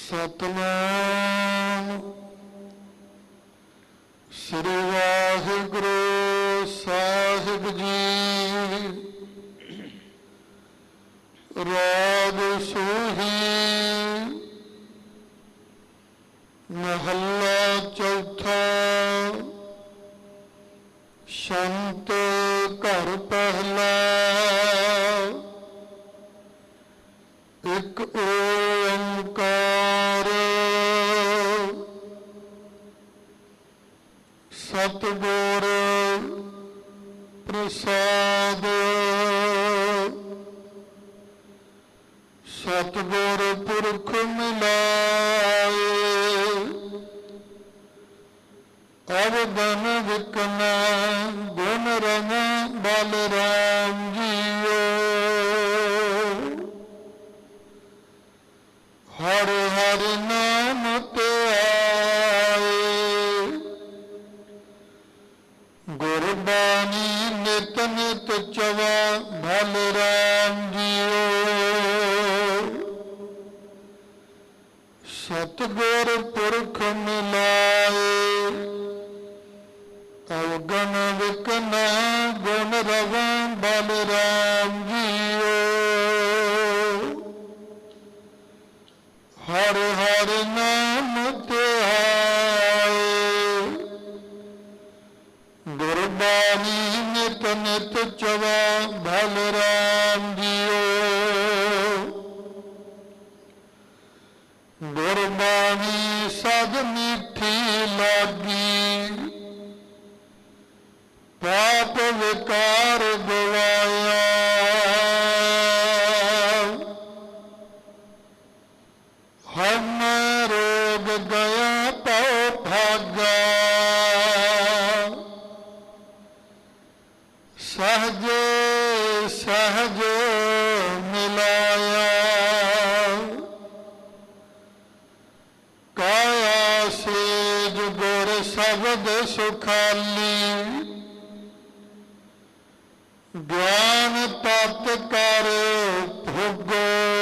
ਸਤਨਾਮ ਸ੍ਰੀ ਵਾਹਿਗੁਰੂ ਸਾਹਿਬ ਜੀ। ਰਾਗ ਸੋਹੀ ਮਹੱਲਾ ਚੌਥਾ। ਸ਼ੰਤ ਘਰ ਪਹਿਲਾ। ਇੱਕ ਓੰਕਾਰ ਸਤਿਗੁਰ ਪ੍ਰਸਾਦ। ਸਤਿਗੁਰ ਪੁਰਖ ਮਿਲਾਏ ਅਵਗਨ ਵਿਕਨ ਗੁਣ ਰਮ ਬਲ ਰਾਮ ਜੀਓ। ਹਰ ਹਰ ਨਾਮ ਧਿਆਏ ਗੁਰਬਾਣੀ ਨਿਤ ਨਿਤ ਚਵਾ ਭਲ ਰਾਮ ਜੀਓ। ਸਤਿਗੁਰ ਪੁਰਖ ਮਿਲਾਏ ਅਵਗਨ ਵਿਕਨ ਗੁਣ ਰਵਾਂ ਬਲ ਰਾਮ ਜੀਓ। ਹਰ ਹਰ ਨਾਮ ਧਿਆਏ ਗੁਰਬਾਣੀ ਨਿਤ ਨਿਤ ਚਵਾ ਭਲ ਰਾਮ ਜੀਓ। ਗੁਰਬਾਣੀ ਸਦ ਮਿੱਠੀ ਲਾਗੀ ਪਾਪ ਵਿਕਾਰ ਗਵਾਇਆ। ਹਮ ਰੋਗ ਗਿਆ ਪਉ ਭਾਗਾ ਸਹਜ ਸਹਜ ਮਿਲਾਇਆ। ਕਾਇਆ ਸੇਜ ਗੁਰ ਸ਼ਬਦ ਸੁਖਾਲੀ ਗਿਆਨ ਤਤ ਕਰ ਭੋਗੋ।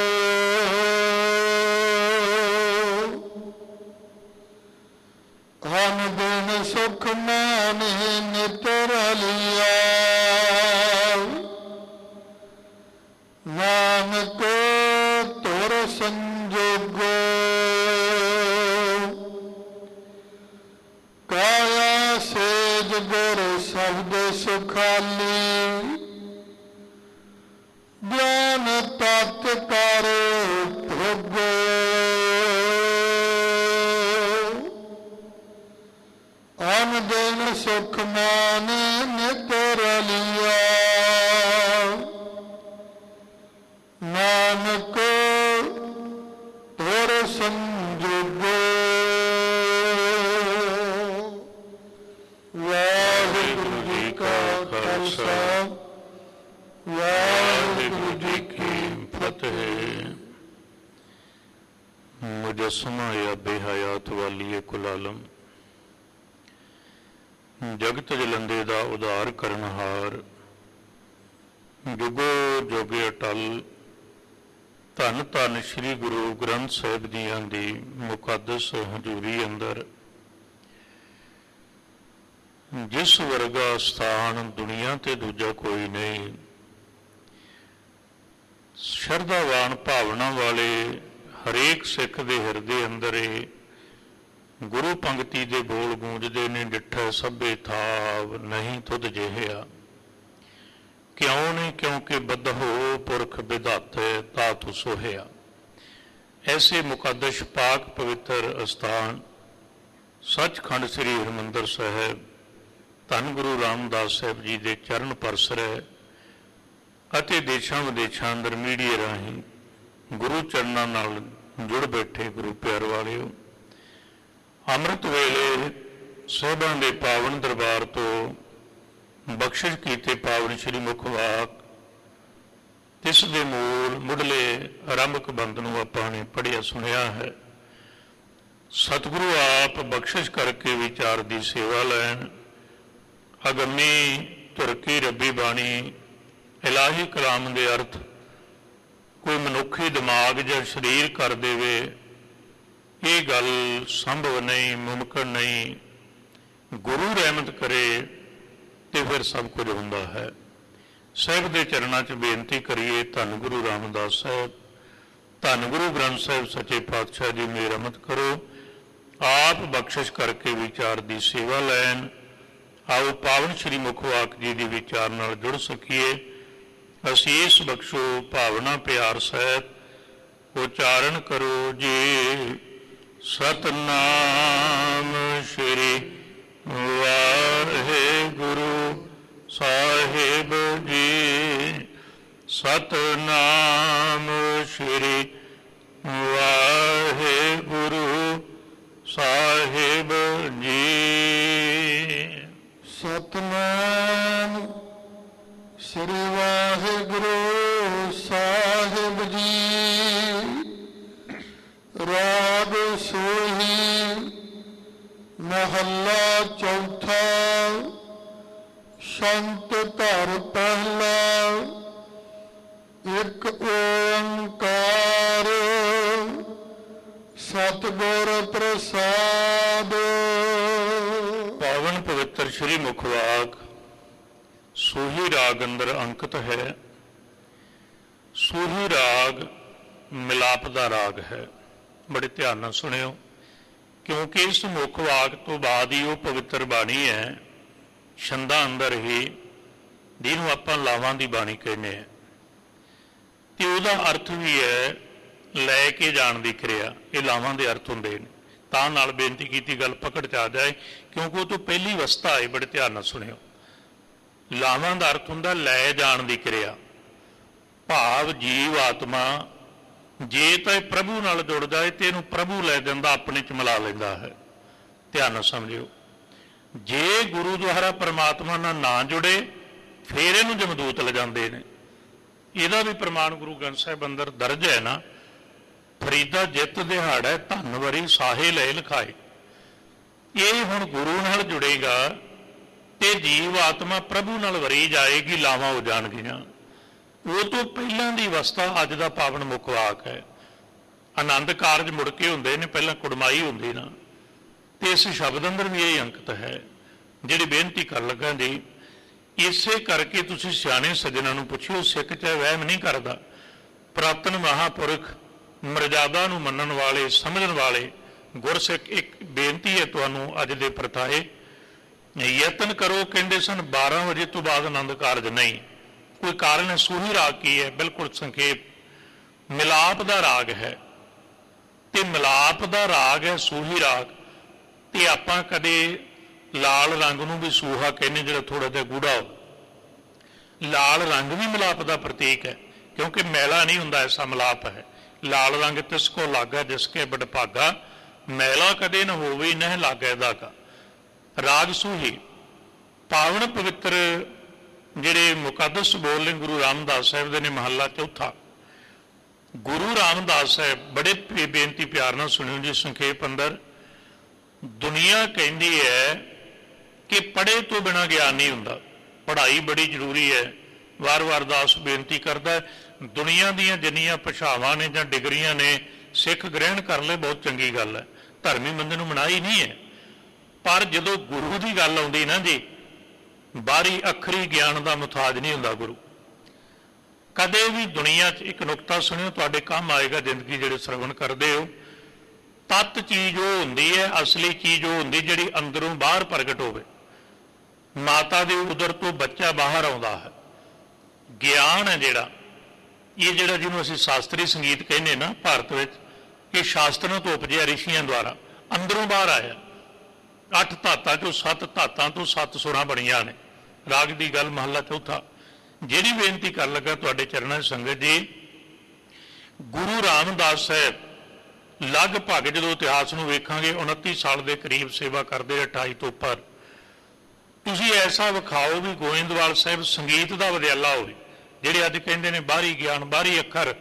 ਹਮ ਦਿਨ ਸੁਖ ਮਾਨਿ ਨਿਤ ਰਲਿਆ ਨਾਨਕ ਤੁਰ ਸੰਜੋਗੋ। ਕਾਇਆ ਸੇਜ ਗੁਰ ਸ਼ਬਦ ਸੁਖਾਲੀ ਗਿਆਨ ਤਤ ਕਰ ਭੋਗੋ। ਹਮ ਦਿਨ ਸੁਖ ਮਾਨ ਨਿਤ ਰਲਿਆ ਨਾਨਕ ਤੁਰ ਸੰਜੋਗੋ। ਵਾਹਿਗੁਰੂ ਜੀ ਕਾ ਖਾਲਸਾ ਵਾਹਿਗੁਰੂ ਜੀ ਕੀ ਫਤਿਹ। ਮੁਜੱਸਮਾ ਯਾਬੇ ਹਯਾਤ ਵਾਲੀਏ ਕੁਲ ਆਲਮ ਜਗਤ ਜਲੰਦੇ ਦਾ ਉਧਾਰ ਕਰਨਹਾਰ ਜੁਗੋ ਜੋਗੇ ਅਟਲ ਧੰਨ ਧੰਨ ਸ੍ਰੀ ਗੁਰੂ ਗ੍ਰੰਥ ਸਾਹਿਬ ਜੀਆਂ ਦੀ ਮੁਕੱਦਸ ਹਜ਼ੂਰੀ ਅੰਦਰ ਜਿਸ ਵਰਗਾ ਸਥਾਨ ਦੁਨੀਆ ਤੇ ਦੂਜਾ ਕੋਈ ਨਹੀਂ। ਸ਼ਰਧਾਵਾਨ ਭਾਵਨਾ ਵਾਲੇ ਹਰੇਕ ਸਿੱਖ ਦੇ ਹਿਰਦੇ ਅੰਦਰ ਇਹ ਗੁਰੂ ਪੰਗਤੀ ਦੇ ਬੋਲ ਗੂੰਜਦੇ ਨੇ, ਡਿੱਠਾ ਸਭੇ ਥਾਵ ਨਹੀਂ ਤੁਧ ਜਿਹਾ। ਕਿਉਂ ਨਹੀਂ? ਕਿਉਂਕਿ ਬਦਹੋ ਪੁਰਖ ਵਿਧਾਤੇ ਤਾਤੁ ਸੋਹਿਆ। ਐਸੇ ਮੁਕੱਦਸ ਪਾਕ ਪਵਿੱਤਰ ਅਸਥਾਨ ਸੱਚਖੰਡ ਸ੍ਰੀ ਹਰਿਮੰਦਰ ਸਾਹਿਬ ਧੰਨ ਗੁਰੂ ਰਾਮਦਾਸ ਸਾਹਿਬ ਜੀ ਦੇ ਚਰਨ ਪਰਸਰੈ ਅਤੇ ਦੇਸ਼ਾਂ ਵਿਦੇਸ਼ਾਂ ਅੰਦਰ ਮੀਡੀਆ ਰਾਹੀਂ ਗੁਰੂ ਚਰਨਾਂ ਨਾਲ ਜੁੜ ਬੈਠੇ ਗੁਰੂ ਪਿਆਰ ਵਾਲਿਓ। ਅੰਮ੍ਰਿਤ ਵੇਲੇ ਸਾਹਿਬਾਂ ਦੇ ਪਾਵਨ ਦਰਬਾਰ ਤੋਂ ਬਖਸ਼ਿਸ਼ ਕੀਤੇ ਪਾਵਨ ਸ਼੍ਰੀ ਮੁਖ ਵਾਕ ਇਸ ਦੇ ਮੂਲ ਮੁੱਢਲੇ ਆਰੰਭਕ ਬੰਦ ਨੂੰ ਆਪਾਂ ਨੇ ਪੜ੍ਹਿਆ ਸੁਣਿਆ ਹੈ। ਸਤਿਗੁਰੂ ਆਪ ਬਖਸ਼ਿਸ਼ ਕਰਕੇ ਵਿਚਾਰ ਦੀ ਸੇਵਾ ਲੈਣ। ਅਗੰਮੀ ਤੁਰਕੀ ਰੱਬੀ ਬਾਣੀ ਇਲਾਹੀ ਕਲਾਮ ਦੇ ਅਰਥ ਕੋਈ ਮਨੁੱਖੀ ਦਿਮਾਗ ਜਾਂ ਸਰੀਰ ਕਰ ਦੇਵੇ ਇਹ ਗੱਲ ਸੰਭਵ ਨਹੀਂ, ਮੁਮਕਿਨ ਨਹੀਂ। ਗੁਰੂ ਰਹਿਮਤ ਕਰੇ ਤੇ ਫਿਰ ਸਭ ਕੁਝ ਹੁੰਦਾ ਹੈ। ਸਾਹਿਬ ਦੇ ਚਰਨਾਂ 'ਚ ਬੇਨਤੀ ਕਰੀਏ, ਧੰਨ ਗੁਰੂ ਰਾਮਦਾਸ ਸਾਹਿਬ, ਧੰਨ ਗੁਰੂ ਗ੍ਰੰਥ ਸਾਹਿਬ ਸੱਚੇ ਪਾਤਸ਼ਾਹ ਜੀ ਮਿਹਰਮਤ ਕਰੋ, ਆਪ ਬਖਸ਼ਿਸ਼ ਕਰਕੇ ਵਿਚਾਰ ਦੀ ਸੇਵਾ ਲੈਣ। ਆਓ ਪਾਵਨ ਸ਼੍ਰੀ ਮੁਖ ਵਾਕ ਜੀ ਦੀ ਵਿਚਾਰ ਨਾਲ ਜੁੜ ਸਕੀਏ। ਅਸੀਸ ਬਖਸ਼ੋ ਭਾਵਨਾ ਪਿਆਰ ਸਹਿਤ ਉਚਾਰਨ ਕਰੋ ਜੀ। ਸਤਨਾਮ ਸ਼੍ਰੀ ਵਾਹਿਗੁਰੂ ਸਾਹਿਬ ਜੀ। ਸਤਨਾਮ ਸ਼੍ਰੀ ਵਾਹਿਗੁਰੂ ਸਾਹਿਬ ਜੀ। ਸਤਨਾਮ ਸ੍ਰੀ ਵਾਹਿਗੁਰੂ ਸਾਹਿਬ ਜੀ। ਰਾਗ ਸੋਹੀ ਮਹੱਲਾ ਚੌਥਾ। ਸ਼ੰਤ ਧਰ ਪਹਿਲਾ। ਇੱਕ ਓੰਕਾਰ ਸਤਿਗੁਰ ਪ੍ਰਸਾਦ। ਪਾਵਨ ਪਵਿੱਤਰ ਸ਼੍ਰੀ ਮੁਖ ਵਾਕ ਸੂਹੀ ਰਾਗ ਅੰਦਰ ਅੰਕਿਤ ਹੈ। ਸੂਹੀ ਰਾਗ ਮਿਲਾਪ ਦਾ ਰਾਗ ਹੈ। ਬੜੇ ਧਿਆਨ ਨਾਲ ਸੁਣਿਓ, ਕਿਉਂਕਿ ਇਸ ਮੁੱਖ ਵਾਕ ਤੋਂ ਬਾਅਦ ਹੀ ਉਹ ਪਵਿੱਤਰ ਬਾਣੀ ਹੈ। ਛੰਦਾਂ ਅੰਦਰ ਹੀ ਜਿਹਨੂੰ ਆਪਾਂ ਲਾਵਾਂ ਦੀ ਬਾਣੀ ਕਹਿੰਦੇ ਹਾਂ, ਤੇ ਉਹਦਾ ਅਰਥ ਵੀ ਹੈ ਲੈ ਕੇ ਜਾਣ ਦੀ ਕਿਰਿਆ। ਇਹ ਲਾਵਾਂ ਦੇ ਅਰਥ ਹੁੰਦੇ ਨੇ। ਤਾਂ ਨਾਲ ਬੇਨਤੀ ਕੀਤੀ ਗੱਲ ਪਕੜ 'ਚ ਆ ਜਾਏ, ਕਿਉਂਕਿ ਉਹ ਤੋਂ ਪਹਿਲੀ ਅਵਸਥਾ ਹੈ। ਬੜੇ ਧਿਆਨ ਨਾਲ ਸੁਣਿਓ, ਲਾਵਾਂ ਦਾ ਅਰਥ ਹੁੰਦਾ ਲੈ ਜਾਣ ਦੀ ਕਿਰਿਆ। ਭਾਵ ਜੀਵ ਆਤਮਾ ਜੇ ਤਾਂ ਇਹ ਪ੍ਰਭੂ ਨਾਲ ਜੁੜ ਜਾਏ ਤੇ ਇਹਨੂੰ ਪ੍ਰਭੂ ਲੈ ਜਾਂਦਾ, ਆਪਣੇ 'ਚ ਮਿਲਾ ਲੈਂਦਾ ਹੈ। ਧਿਆਨ ਨਾਲ ਸਮਝਿਓ, ਜੇ ਗੁਰੂ ਦੁਆਰਾ ਪਰਮਾਤਮਾ ਨਾਲ ਨਾ ਜੁੜੇ ਫਿਰ ਇਹਨੂੰ ਜਮਦੂਤ ਲਿਜਾਂਦੇ ਨੇ। ਇਹਦਾ ਵੀ ਪ੍ਰਮਾਣ ਗੁਰੂ ਗ੍ਰੰਥ ਸਾਹਿਬ ਅੰਦਰ ਦਰਜ ਹੈ ਨਾ। ਫਰੀਦਾ ਜਿੱਤ ਦਿਹਾੜਾ ਧੰਨ ਵਰੀ ਸਾਹੇ ਲੈ ਲਿਖਾਏ। ਇਹ ਹੁਣ ਗੁਰੂ ਨਾਲ ਜੁੜੇਗਾ ਤੇ ਜੀਵ ਆਤਮਾ ਪ੍ਰਭੂ ਨਾਲ ਵਰੀ ਜਾਏਗੀ, ਲਾਵਾਂ ਹੋ ਜਾਣਗੀਆਂ। ਉਹ ਤੋਂ ਪਹਿਲਾਂ ਦੀ ਅਵਸਥਾ ਅੱਜ ਦਾ ਪਾਵਨ ਮੁੱਖ ਵਾਕ ਹੈ। ਆਨੰਦ ਕਾਰਜ ਮੁੜ ਕੇ ਹੁੰਦੇ ਨੇ, ਪਹਿਲਾਂ ਕੁੜਮਾਈ ਹੁੰਦੀ ਨਾ। ਤੇ ਇਸ ਸ਼ਬਦ ਅੰਦਰ ਵੀ ਇਹ ਅੰਕਿਤ ਹੈ। ਜਿਹੜੀ ਬੇਨਤੀ ਕਰਨ ਲੱਗਾ ਜੀ, ਇਸੇ ਕਰਕੇ ਤੁਸੀਂ ਸਿਆਣੇ ਸੱਜਣਾਂ ਨੂੰ ਪੁੱਛਿਓ, ਸਿੱਖ ਚਾਹੇ ਵਹਿਮ ਨਹੀਂ ਕਰਦਾ। ਪੁਰਾਤਨ ਮਹਾਂਪੁਰਖ ਮਰਜ਼ਾਦਾ ਨੂੰ ਮੰਨਣ ਵਾਲੇ, ਸਮਝਣ ਵਾਲੇ ਗੁਰਸਿੱਖ ਇੱਕ ਬੇਨਤੀ ਹੈ ਤੁਹਾਨੂੰ ਅੱਜ ਦੇ ਪ੍ਰਥਾਏ, ਯਤਨ ਕਰੋ। ਕਹਿੰਦੇ ਸਨ 12 ਵਜੇ ਤੋਂ ਬਾਅਦ ਆਨੰਦ ਕਾਰਜ ਨਹੀਂ। ਕੋਈ ਕਾਰਨ ਹੈ? ਸੂਹੀ ਰਾਗ ਕੀ ਹੈ? ਬਿਲਕੁਲ ਸੰਖੇਪ, ਮਿਲਾਪ ਦਾ ਰਾਗ ਹੈ। ਤੇ ਮਿਲਾਪ ਦਾ ਰਾਗ ਹੈ ਸੂਹੀ ਰਾਗ। ਤੇ ਆਪਾਂ ਕਦੇ ਲਾਲ ਰੰਗ ਨੂੰ ਵੀ ਸੂਹਾ ਕਹਿੰਦੇ, ਜਿਹੜਾ ਥੋੜਾ ਜਿਹਾ ਗੂੜਾ ਹੋ। ਲਾਲ ਰੰਗ ਵੀ ਮਿਲਾਪ ਦਾ ਪ੍ਰਤੀਕ ਹੈ, ਕਿਉਂਕਿ ਮੈਲਾ ਨਹੀਂ ਹੁੰਦਾ, ਐਸਾ ਮਿਲਾਪ ਹੈ। ਲਾਲ ਰੰਗ ਤਿਸ ਕੋ ਲਾਗਾ ਜਿਸਕੇ ਬਡਭਾਗਾ, ਮੈਲਾ ਕਦੇ ਨਾ ਹੋਵੇ ਨਹਿ ਲਾਗੇ ਦਾਗਾ। ਰਾਗ ਸੂਹੀ ਪਾਵਨ ਪਵਿੱਤਰ ਜਿਹੜੇ ਮੁਕੱਦਸ ਬੋਲ ਨੇ ਗੁਰੂ ਰਾਮਦਾਸ ਸਾਹਿਬ ਦੇ ਨੇ। ਮਹੱਲਾ ਚੌਥਾ। ਗੁਰੂ ਰਾਮਦਾਸ ਸਾਹਿਬ, ਬੜੇ ਬੇਨਤੀ ਪਿਆਰ ਨਾਲ ਸੁਣਿਓ ਜੀ, ਸੰਖੇਪ ਅੰਦਰ। ਦੁਨੀਆ ਕਹਿੰਦੀ ਹੈ ਕਿ ਪੜ੍ਹੇ ਤੋਂ ਬਿਨਾਂ ਗਿਆਨ ਨਹੀਂ ਹੁੰਦਾ। ਪੜ੍ਹਾਈ ਬੜੀ ਜ਼ਰੂਰੀ ਹੈ। ਵਾਰ-ਵਾਰ ਦਾਸ ਬੇਨਤੀ ਕਰਦਾ, ਦੁਨੀਆ ਦੀਆਂ ਜਿੰਨੀਆਂ ਭਾਸ਼ਾਵਾਂ ਨੇ ਜਾਂ ਡਿਗਰੀਆਂ ਨੇ, ਸਿੱਖ ਗ੍ਰਹਿਣ ਕਰ ਲੈ, ਬਹੁਤ ਚੰਗੀ ਗੱਲ ਹੈ। ਧਰਮੀ ਬੰਦੇ ਨੂੰ ਮਨਾਹੀ ਨਹੀਂ ਹੈ। ਪਰ ਜਦੋਂ ਗੁਰੂ ਦੀ ਗੱਲ ਆਉਂਦੀ ਨਾ ਜੀ, ਬਾਹਰੀ ਅੱਖਰੀ ਗਿਆਨ ਦਾ ਮੁਤਾਜ ਨਹੀਂ ਹੁੰਦਾ ਗੁਰੂ। ਕਦੇ ਵੀ ਦੁਨੀਆ 'ਚ ਇੱਕ ਨੁਕਤਾ ਸੁਣਿਓ, ਤੁਹਾਡੇ ਕੰਮ ਆਏਗਾ ਜ਼ਿੰਦਗੀ, ਜਿਹੜੇ ਸਰਵਣ ਕਰਦੇ ਹੋ। ਤੱਤ ਚੀਜ਼ ਉਹ ਹੁੰਦੀ ਹੈ, ਅਸਲੀ ਚੀਜ਼ ਉਹ ਹੁੰਦੀ ਜਿਹੜੀ ਅੰਦਰੋਂ ਬਾਹਰ ਪ੍ਰਗਟ ਹੋਵੇ। ਮਾਤਾ ਦੇ ਉਦਰ ਤੋਂ ਬੱਚਾ ਬਾਹਰ ਆਉਂਦਾ ਹੈ। ਗਿਆਨ ਹੈ ਜਿਹੜਾ, ਇਹ ਜਿਹੜਾ ਜਿਹਨੂੰ ਅਸੀਂ ਸ਼ਾਸਤਰੀ ਸੰਗੀਤ ਕਹਿੰਦੇ ਨਾ ਭਾਰਤ ਵਿੱਚ, ਇਹ ਸ਼ਾਸਤਰਾਂ ਤੋਂ ਉਪਜਿਆ, ਰਿਸ਼ੀਆਂ ਦੁਆਰਾ ਅੰਦਰੋਂ ਬਾਹਰ ਆਇਆ। 8 ਧਾਤਾਂ ਚੋਂ 7 ਧਾਤਾਂ ਤੋਂ 7 ਸੁਰਾਂ ਬਣੀਆਂ ਨੇ। ਰਾਗ ਦੀ ਗੱਲ, ਮਹੱਲਾ ਚੌਥਾ। ਜਿਹੜੀ ਬੇਨਤੀ ਕਰਨ ਲੱਗਾ ਤੁਹਾਡੇ ਚਰਨਾਂ 'ਚ ਸੰਗਤ ਜੀ, ਗੁਰੂ ਰਾਮਦਾਸ ਸਾਹਿਬ ਲਗਭਗ ਜਦੋਂ ਇਤਿਹਾਸ ਨੂੰ ਵੇਖਾਂਗੇ 29 ਸਾਲ ਦੇ ਕਰੀਬ ਸੇਵਾ ਕਰਦੇ, 28 ਤੋਂ ਉੱਪਰ। ਤੁਸੀਂ ਐਸਾ ਵਿਖਾਓ ਵੀ ਗੋਇੰਦਵਾਲ ਸਾਹਿਬ ਸੰਗੀਤ ਦਾ ਵਿਦਿਆਲਾ ਹੋਵੇ, ਜਿਹੜੇ ਅੱਜ ਕਹਿੰਦੇ ਨੇ ਬਾਹਰੀ ਗਿਆਨ, ਬਾਹਰੀ ਅੱਖਰ।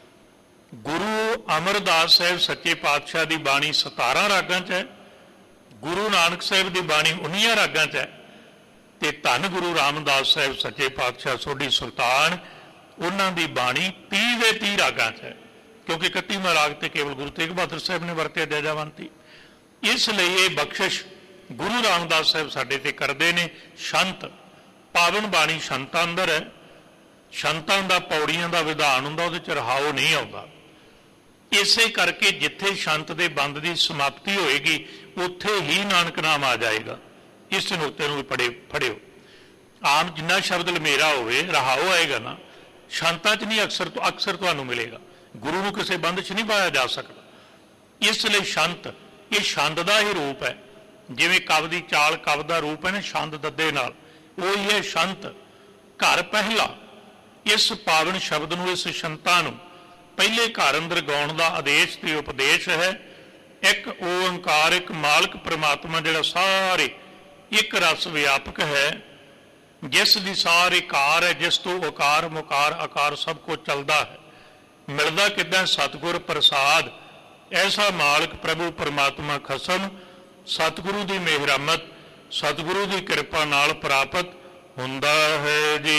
ਗੁਰੂ ਅਮਰਦਾਸ ਸਾਹਿਬ ਸੱਚੇ ਪਾਤਸ਼ਾਹ ਦੀ ਬਾਣੀ 17 ਰਾਗਾਂ 'ਚ ਹੈ। ਗੁਰੂ ਨਾਨਕ ਸਾਹਿਬ ਦੀ ਬਾਣੀ 19 ਰਾਗਾਂ 'ਚ ਹੈ। ਤੇ ਧੰਨ ਗੁਰੂ ਰਾਮਦਾਸ ਸਾਹਿਬ ਸੱਚੇ ਪਾਤਸ਼ਾਹ ਸੋਢੀ ਸੁਲਤਾਨ, ਉਹਨਾਂ ਦੀ ਬਾਣੀ 30 ਦੇ 30 ਰਾਗਾਂ 'ਚ ਹੈ। क्योंकि 31वां राग ते केवल गुरु तेग बहादुर साहब ने वरतिया जयजावंती। इसलिए ये बख्शिश गुरु रामदास साहब साडे ते करदे ने। शंत पावन बाणी शंतां अंदर है, शंतां दा पौड़ियां दा विधान हुंदा, उहदे च रहाओ नहीं आउंदा। इसे करके जिथे शंत दे बंद की समाप्ति होएगी उत्थे ही नानक नाम आ जाएगा। इस नुकते नूं भी फड़ियो। आम जिन्ना शब्द लमेरा होवे रहाओ आएगा ना, शंतां च नहीं अक्सर तुहानूं मिलेगा। गुरु नूं किसी बंद च नहीं पाया जा सकता। इसलिए शंत ये छंद का ही रूप है, जिवें कव की चाल कव का रूप है ना छंद दद्दे नाल, वही है शंत। घर पहला इस पावन शब्द नूं, इस शंतां नूं पहले घर अंदर गाउण दा आदेश ते उपदेश है। एक ओंकार, एक मालक परमात्मा जिहड़ा सारे एक रस व्यापक है, जिस दी सारे कार है, जिस तो ओकार मुकार आकार सब कुछ चलता है। मिलदा किदां? सतगुर प्रसाद। ऐसा मालक प्रभु परमात्मा खसम सतगुरु की मेहरमत, सतगुरु की कृपा नाल प्राप्त हुंदा है जी।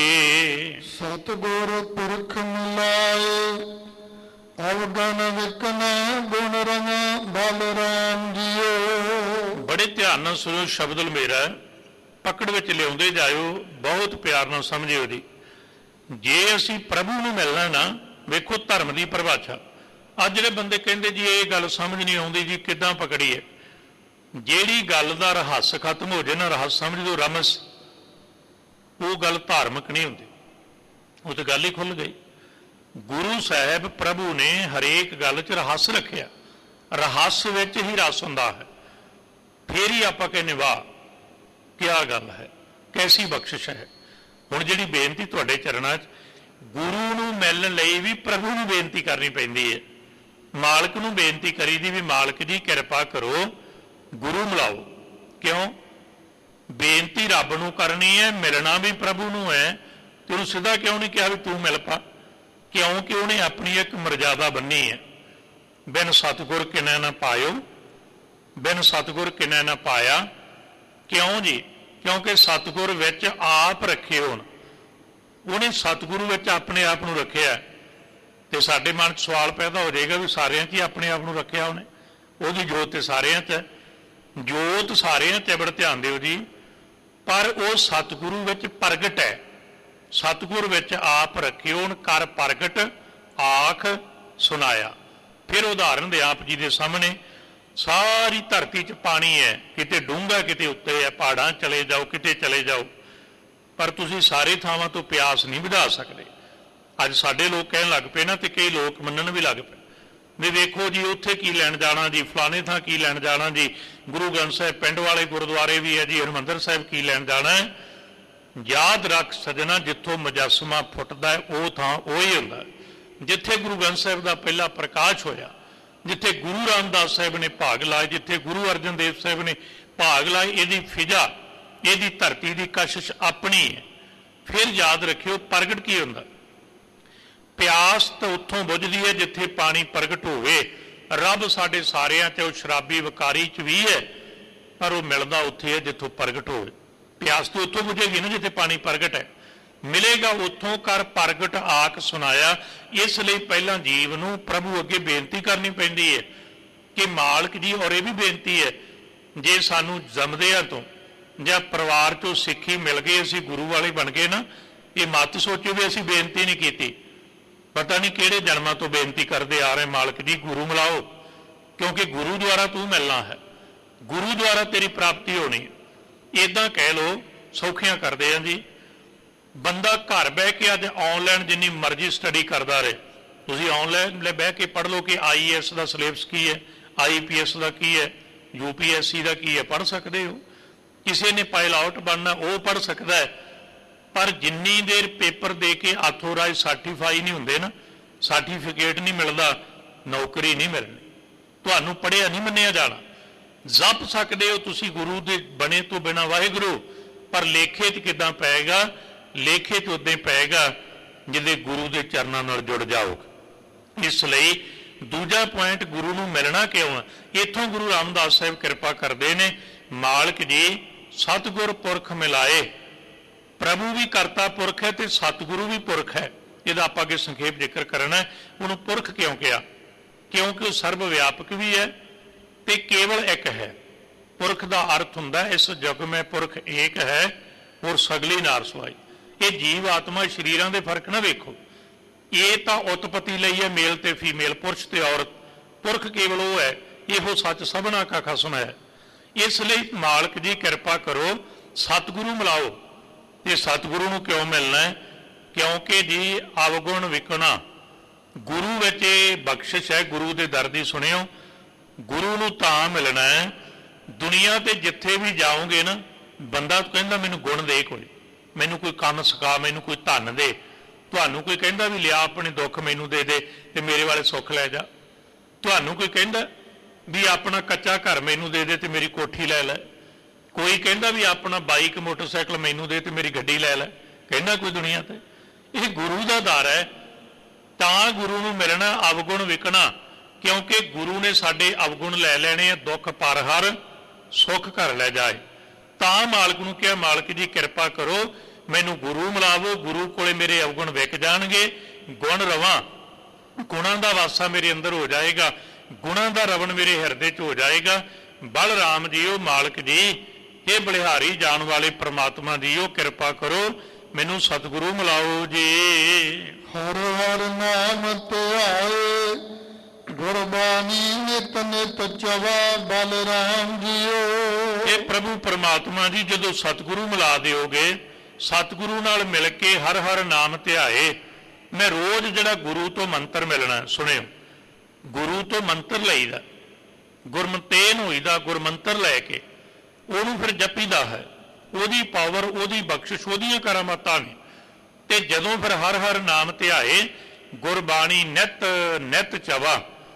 सतगुर पुरख मिलाए अवगन विकन गुण रंग बलराम जियो। बड़े ध्यान नाल सुनो शब्द मेरा, पकड़ विच लियाउंदे जाओ, बहुत प्यार नाल समझिओ जी। जे असीं प्रभु नूं मिलना ना, वेखो धर्म की परिभाषा। अज जिहड़े बंदे कहंदे जी ये गल समझ नहीं आउंदी जी, किदां पकड़ी है? जिहड़ी गल दा रहस खत्म हो जाए ना, रहस समझ लो रमस, वो गल धार्मिक नहीं हुंदी, वो तो गल ही खुल गई। गुरु साहब प्रभु ने हरेक गल च रहस रखिया, रहस विच ही रस हुंदा है। फिर ही आपां कहने वाह क्या गल है, कैसी बख्शिश है। हुण जिहड़ी बेनती तुहाडे चरणां 'च, गुरु नूं मिलण लई भी प्रभु नूं बेनती करनी पैंदी है। मालक नूं बेनती करी दी भी मालक जी किरपा करो गुरु मिलाओ। क्यों? बेनती रब नूं करनी है, मिलना भी प्रभु नूं है। ते उहनूं सीधा क्यों नहीं कहा भी तू मिल पा? क्योंकि उन्हें अपनी एक मर्यादा बन्नी है। बिन सतगुर किनै ना पायो, बिन सतगुर किनै ना पाया। क्यों जी? क्योंकि सतगुर विच आप रखे होण, उन्हें सतगुरु विच अपने आप नूं रखिया। तो साडे मन च सवाल पैदा हो जाएगा भी सारिਆਂ 'ਚ ही अपने आप नूं रखिया उन्हें, ਉਹਦੀ जोत तो सारिਆਂ 'ਚ है, जोत सारिਆਂ 'ਚ बड़ा ध्यान दिओ जी। पर वो सतगुरु विच प्रगट है, सतगुर विच आप रखिओ कर प्रगट आख सुनाया। फिर उदाहरण दे आप जी दे सामने, सारी धरती च पानी है, किते डूंगा किते उत्ते है, पहाड़ां चले जाओ किते चले जाओ, पर तुसीं सारे थावां तो प्यास नहीं बुझा सकते। अज साडे लोग कहण लग पे ना, ते कई लोग मनण भी लग पे भी देखो जी उत्थे की लैण जाना जी, फलाने थां की लैण जाना जी, गुरु ग्रंथ साहिब पिंड वाले गुरुद्वारे भी है जी, हरमंदर साहिब की लैण जाना है। याद रख सजना, जिथों मुजस्समा फुटदा है वो थां उही हुंदा। जिथे गुरु ग्रंथ साहिब का पहला प्रकाश होया, जिथे गुरु रामदास साहिब ने भाग लाए, जिथे गुरु अर्जन देव साहिब ने भाग लाए, इहदी फिजा इहदी धरती की कशिश अपनी है। फिर याद रखियो प्रगट की हुंदा। प्यास तो उत्थों बुझदी है जिथे पानी प्रगट होवे। रब साडे सारियां ते शराबी विकारी च भी है, पर वो मिलदा उत्थे है जिथों प्रगट होवे। प्यास तो उत्थों बुझेगी ना जिथे पानी प्रगट है, मिलेगा उत्थों कर प्रगट आक सुनाया। इसलिए पहला जीव नूं प्रभु अगे बेनती करनी पैंदी है कि मालक जी, और यह भी बेनती है जे सानू जमदियां तो ਜਾਂ परिवार चों सिक्खी मिल गई, असीं गुरु वाले बन गए ना, ये मत सोचो भी असीं बेनती नहीं की, पता नहीं किहड़े जन्मां तो बेनती करते आ रहे मालक जी गुरु मिलाओ, क्योंकि गुरु द्वारा तू मिलना है, गुरु द्वारा तेरी प्राप्ति होनी है। इदां कह लो सौखियां करते हैं जी। बंदा घर बह के अज ऑनलाइन जिन्नी मर्जी स्टडी करता रहे, तुसीं ऑनलाइन बह के पढ़ लो कि IAS का सिलेबस की है, IPS का की है, UPSC का की है, पढ़ सकते हो। किसी ने पायलट बनना वो पढ़ सकता है, पर जिन्नी देर पेपर दे के ऑथोराइज सर्टिफाई नहीं होंगे ना, सर्टिफिकेट नहीं मिलता, नौकरी नहीं मिलनी। तुहानू पढ़िया नहीं मन्निया जाना। जप सकते हो तुसी गुरु दे बने तो बिना वाहिगुरु, पर लेखे च किदां पेगा? लेखे च उदां पेगा जिदे गुरु के चरणों नाल जुड़ जाओगे। इसलिए दूजा पॉइंट, गुरु नूं मिलना क्यों है? इत्थों गुरु रामदास साहिब कृपा करते हैं, मालक जी सतगुर पुरख मिलाए। प्रभु भी करता पुरख है तो सतगुरु भी पुरख है। यदा आप अगे संखेप जिक्र करना है, उन्होंने पुरख क्यों किया? ਕਿਉਂਕਿ ਉਹ ਸਰਬ ਵਿਆਪਕ ਵੀ ਹੈ ਤੇ ਕੇਵਲ ਇੱਕ ਹੈ। ਪੁਰਖ ਦਾ ਅਰਥ ਹੁੰਦਾ ਇਸ ਜਗ ਮੈਂ ਪੁਰਖ ਏਕ ਹੈ ਔਰ ਸਗਲੀ ਨਾਰ ਸਵਾਈ। ਇਹ ਜੀਵ ਆਤਮਾ ਸਰੀਰਾਂ ਦੇ ਫਰਕ ਨਾ ਵੇਖੋ, ਇਹ ਤਾਂ ਉਤਪਤੀ ਲਈ ਹੈ, ਮੇਲ ਤੇ ਫੀਮੇਲ, ਪੁਰਸ਼ ਤੇ ਔਰਤ। ਪੁਰਖ ਕੇਵਲ ਉਹ ਹੈ, ਇਹੋ ਸੱਚ ਸਭਨਾ ਕਾ ਖਸਮ ਹੈ। ਇਸ ਲਈ ਮਾਲਕ ਜੀ ਕਿਰਪਾ ਕਰੋ, ਸਤਿਗੁਰੂ ਮਿਲਾਓ। ਤੇ ਸਤਿਗੁਰੂ ਨੂੰ ਕਿਉਂ ਮਿਲਣਾ ਹੈ? ਕਿਉਂਕਿ ਜੀ ਅਵਗੁਣ ਵਿਕਣਾ, ਗੁਰੂ ਵਿੱਚ ਇਹ ਬਖਸ਼ਿਸ਼ ਹੈ। ਗੁਰੂ ਦੇ ਦਰ ਦੀ ਸੁਣਿਓ, ਗੁਰੂ ਨੂੰ ਤਾਂ ਮਿਲਣਾ ਹੈ। ਦੁਨੀਆ ਤੇ ਜਿੱਥੇ ਵੀ ਜਾਓਗੇ ਨਾ, ਬੰਦਾ ਕਹਿੰਦਾ ਮੈਨੂੰ ਗੁਣ ਦੇ, ਕੋਈ ਮੈਨੂੰ ਕੋਈ ਕੰਮ ਸਿਖਾ, ਮੈਨੂੰ ਕੋਈ ਧਨ ਦੇ। ਤੁਹਾਨੂੰ ਕੋਈ ਕਹਿੰਦਾ ਵੀ ਲਿਆ ਆਪਣੇ ਦੁੱਖ ਮੈਨੂੰ ਦੇ ਦੇ ਤੇ ਮੇਰੇ ਵਾਲੇ ਸੁੱਖ ਲੈ ਜਾ। ਤੁਹਾਨੂੰ ਕੋਈ ਕਹਿੰਦਾ ਵੀ ਆਪਣਾ ਕੱਚਾ ਘਰ ਮੈਨੂੰ ਦੇ ਦੇ ਤੇ ਮੇਰੀ ਕੋਠੀ ਲੈ ਲੈ। ਕੋਈ ਕਹਿੰਦਾ ਵੀ ਆਪਣਾ ਬਾਈਕ ਮੋਟਰਸਾਈਕਲ ਮੈਨੂੰ ਦੇ ਤੇ ਮੇਰੀ ਗੱਡੀ ਲੈ ਲੈ। ਕਹਿੰਦਾ ਕੋਈ ਦੁਨੀਆ ਤੇ? ਇਹ ਗੁਰੂ ਦਾ ਦਰ ਹੈ, ਤਾਂ ਗੁਰੂ ਨੂੰ ਮਿਲਣਾ। ਅਵਗੁਣ ਵਿਕਣਾ, ਕਿਉਂਕਿ ਗੁਰੂ ਨੇ ਸਾਡੇ ਅਵਗੁਣ ਲੈ ਲੈਣੇ ਆ। ਦੁੱਖ ਪਰ ਹਰ ਸੁੱਖ ਘਰ ਲੈ ਜਾਏ। ਤਾਂ ਮਾਲਕ ਨੂੰ ਕਿਹਾ, ਮਾਲਕ ਜੀ ਕਿਰਪਾ ਕਰੋ, ਮੈਨੂੰ ਗੁਰੂ ਮਿਲਾਵੋ। ਗੁਰੂ ਕੋਲੇ ਮੇਰੇ ਅਵਗੁਣ ਵਿਕ ਜਾਣਗੇ, ਗੁਣ ਰਵਾਂ, ਗੁਣਾਂ ਦਾ ਵਾਸਾ ਮੇਰੇ ਅੰਦਰ ਹੋ ਜਾਏਗਾ, ਗੁਣਾਂ ਦਾ ਰਵਣ ਮੇਰੇ ਹਿਰਦੇ 'ਚ ਹੋ ਜਾਏਗਾ। ਬਲਰਾਮ ਜੀਓ, ਮਾਲਕ ਜੀ, ਇਹ ਬਲਿਹਾਰੀ ਜਾਣ ਵਾਲੇ ਪ੍ਰਮਾਤਮਾ ਜੀਓ, ਕਿਰਪਾ ਕਰੋ, ਮੈਨੂੰ ਸਤਿਗੁਰੂ ਮਿਲਾਓ ਜੀ। ਹਰ ਹਰ ਨਾਮ ਧਿਆਏ, ਗੁਰਬਾਣੀ ਨਿਤ ਨਿਤ ਚਵਾ, ਬਲਰਾਮ ਜੀਓ। ਇਹ ਪ੍ਰਭੂ ਪਰਮਾਤਮਾ ਜੀ ਜਦੋਂ ਸਤਿਗੁਰੂ ਮਿਲਾ ਦਿਓਗੇ, ਸਤਿਗੁਰੂ ਨਾਲ ਮਿਲ ਕੇ ਹਰ ਹਰ ਨਾਮ ਧਿਆਏ। ਮੈਂ ਰੋਜ਼ ਜਿਹੜਾ ਗੁਰੂ ਤੋਂ ਮੰਤਰ ਮਿਲਣਾ, ਸੁਣਿਓ, ਗੁਰੂ ਤੋਂ ਮੰਤਰ ਲਈਦਾ, ਗੁਰਮਤੇਨ ਹੋਈਦਾ, ਗੁਰਮੰਤਰ ਲੈ ਕੇ ਉਹਨੂੰ ਫਿਰ ਜਪੀਦਾ ਹੈ। ਉਹਦੀ ਪਾਵਰ, ਉਹਦੀ ਬਖਸ਼ਿਸ਼, ਉਹਦੀਆਂ ਕਰਾਮਾਤਾਂ ਨੇ। ਤੇ ਜਦੋਂ ਫਿਰ ਹਰ ਹਰ ਨਾਮ ਧਿਆਏ, ਗੁਰਬਾਣੀ ਨਿਤ ਨਿਤ ਚਵਾ,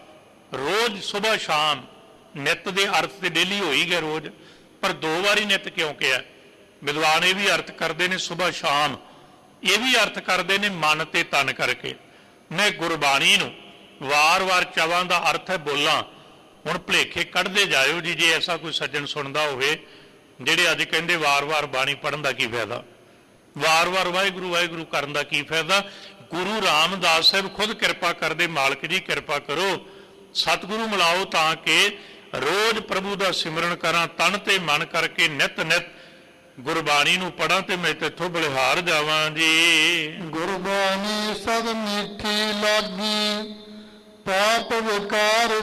ਰੋਜ਼ ਸੁਬਹ ਸ਼ਾਮ। ਨਿਤ ਦੇ ਅਰਥ ਤੇ ਡੇਲੀ ਹੋਈ ਗਏ ਰੋਜ਼, ਪਰ 2 ਵਾਰੀ ਨਿਤ ਕਿਉਂ ਕਿਹਾ? ਵਿਦਵਾਨ ਇਹ ਵੀ ਅਰਥ ਕਰਦੇ ਨੇ ਸੁਬਹ ਸ਼ਾਮ, ਇਹ ਵੀ ਅਰਥ ਕਰਦੇ ਨੇ ਮਨ ਤੇ ਤਨ ਕਰਕੇ। ਮੈਂ ਗੁਰਬਾਣੀ ਨੂੰ ਵਾਰ-ਵਾਰ ਚਵਾਂ ਦਾ ਅਰਥ ਹੈ ਬੋਲਾਂ। ਹੁਣ ਭੁਲੇਖੇ ਕੱਢਦੇ ਜਾਇਓ ਜੀ, ਜੇ ਐਸਾ ਕੋਈ ਸੱਜਣ ਸੁਣਦਾ ਹੋਵੇ ਜਿਹੜੇ ਅੱਜ ਕਹਿੰਦੇ ਵਾਰ-ਵਾਰ ਬਾਣੀ ਪੜ੍ਹਨ ਦਾ ਕੀ ਫਾਇਦਾ, ਵਾਰ-ਵਾਰ ਵਾਹਿਗੁਰੂ ਵਾਹਿਗੁਰੂ ਕਰਨ ਦਾ ਕੀ ਫਾਇਦਾ। ਗੁਰੂ ਰਾਮਦਾਸ ਸਾਹਿਬ ਖੁਦ ਕਿਰਪਾ ਕਰਦੇ, ਮਾਲਕ ਜੀ ਕਿਰਪਾ ਕਰੋ, ਸਤਿਗੁਰੂ ਮਿਲਾਓ, ਤਾਂ ਕਿ ਰੋਜ਼ ਪ੍ਰਭੂ ਦਾ ਸਿਮਰਨ ਕਰਾਂ, ਤਨ ਤੇ ਮਨ ਕਰਕੇ ਨਿਤ ਨਿਤ ਗੁਰਬਾਣੀ ਨੂੰ ਪੜਾਂ ਤੇ ਮੈਂ ਤੇਥੋਂ ਬਲਿਹਾਰ ਜਾਵਾਂ ਜੀ। ਗੁਰਬਾਣੀ ਸਦ ਮਿੱਠੀ ਲਾਗੀ, ਪਾਪ ਵਿਕਾਰ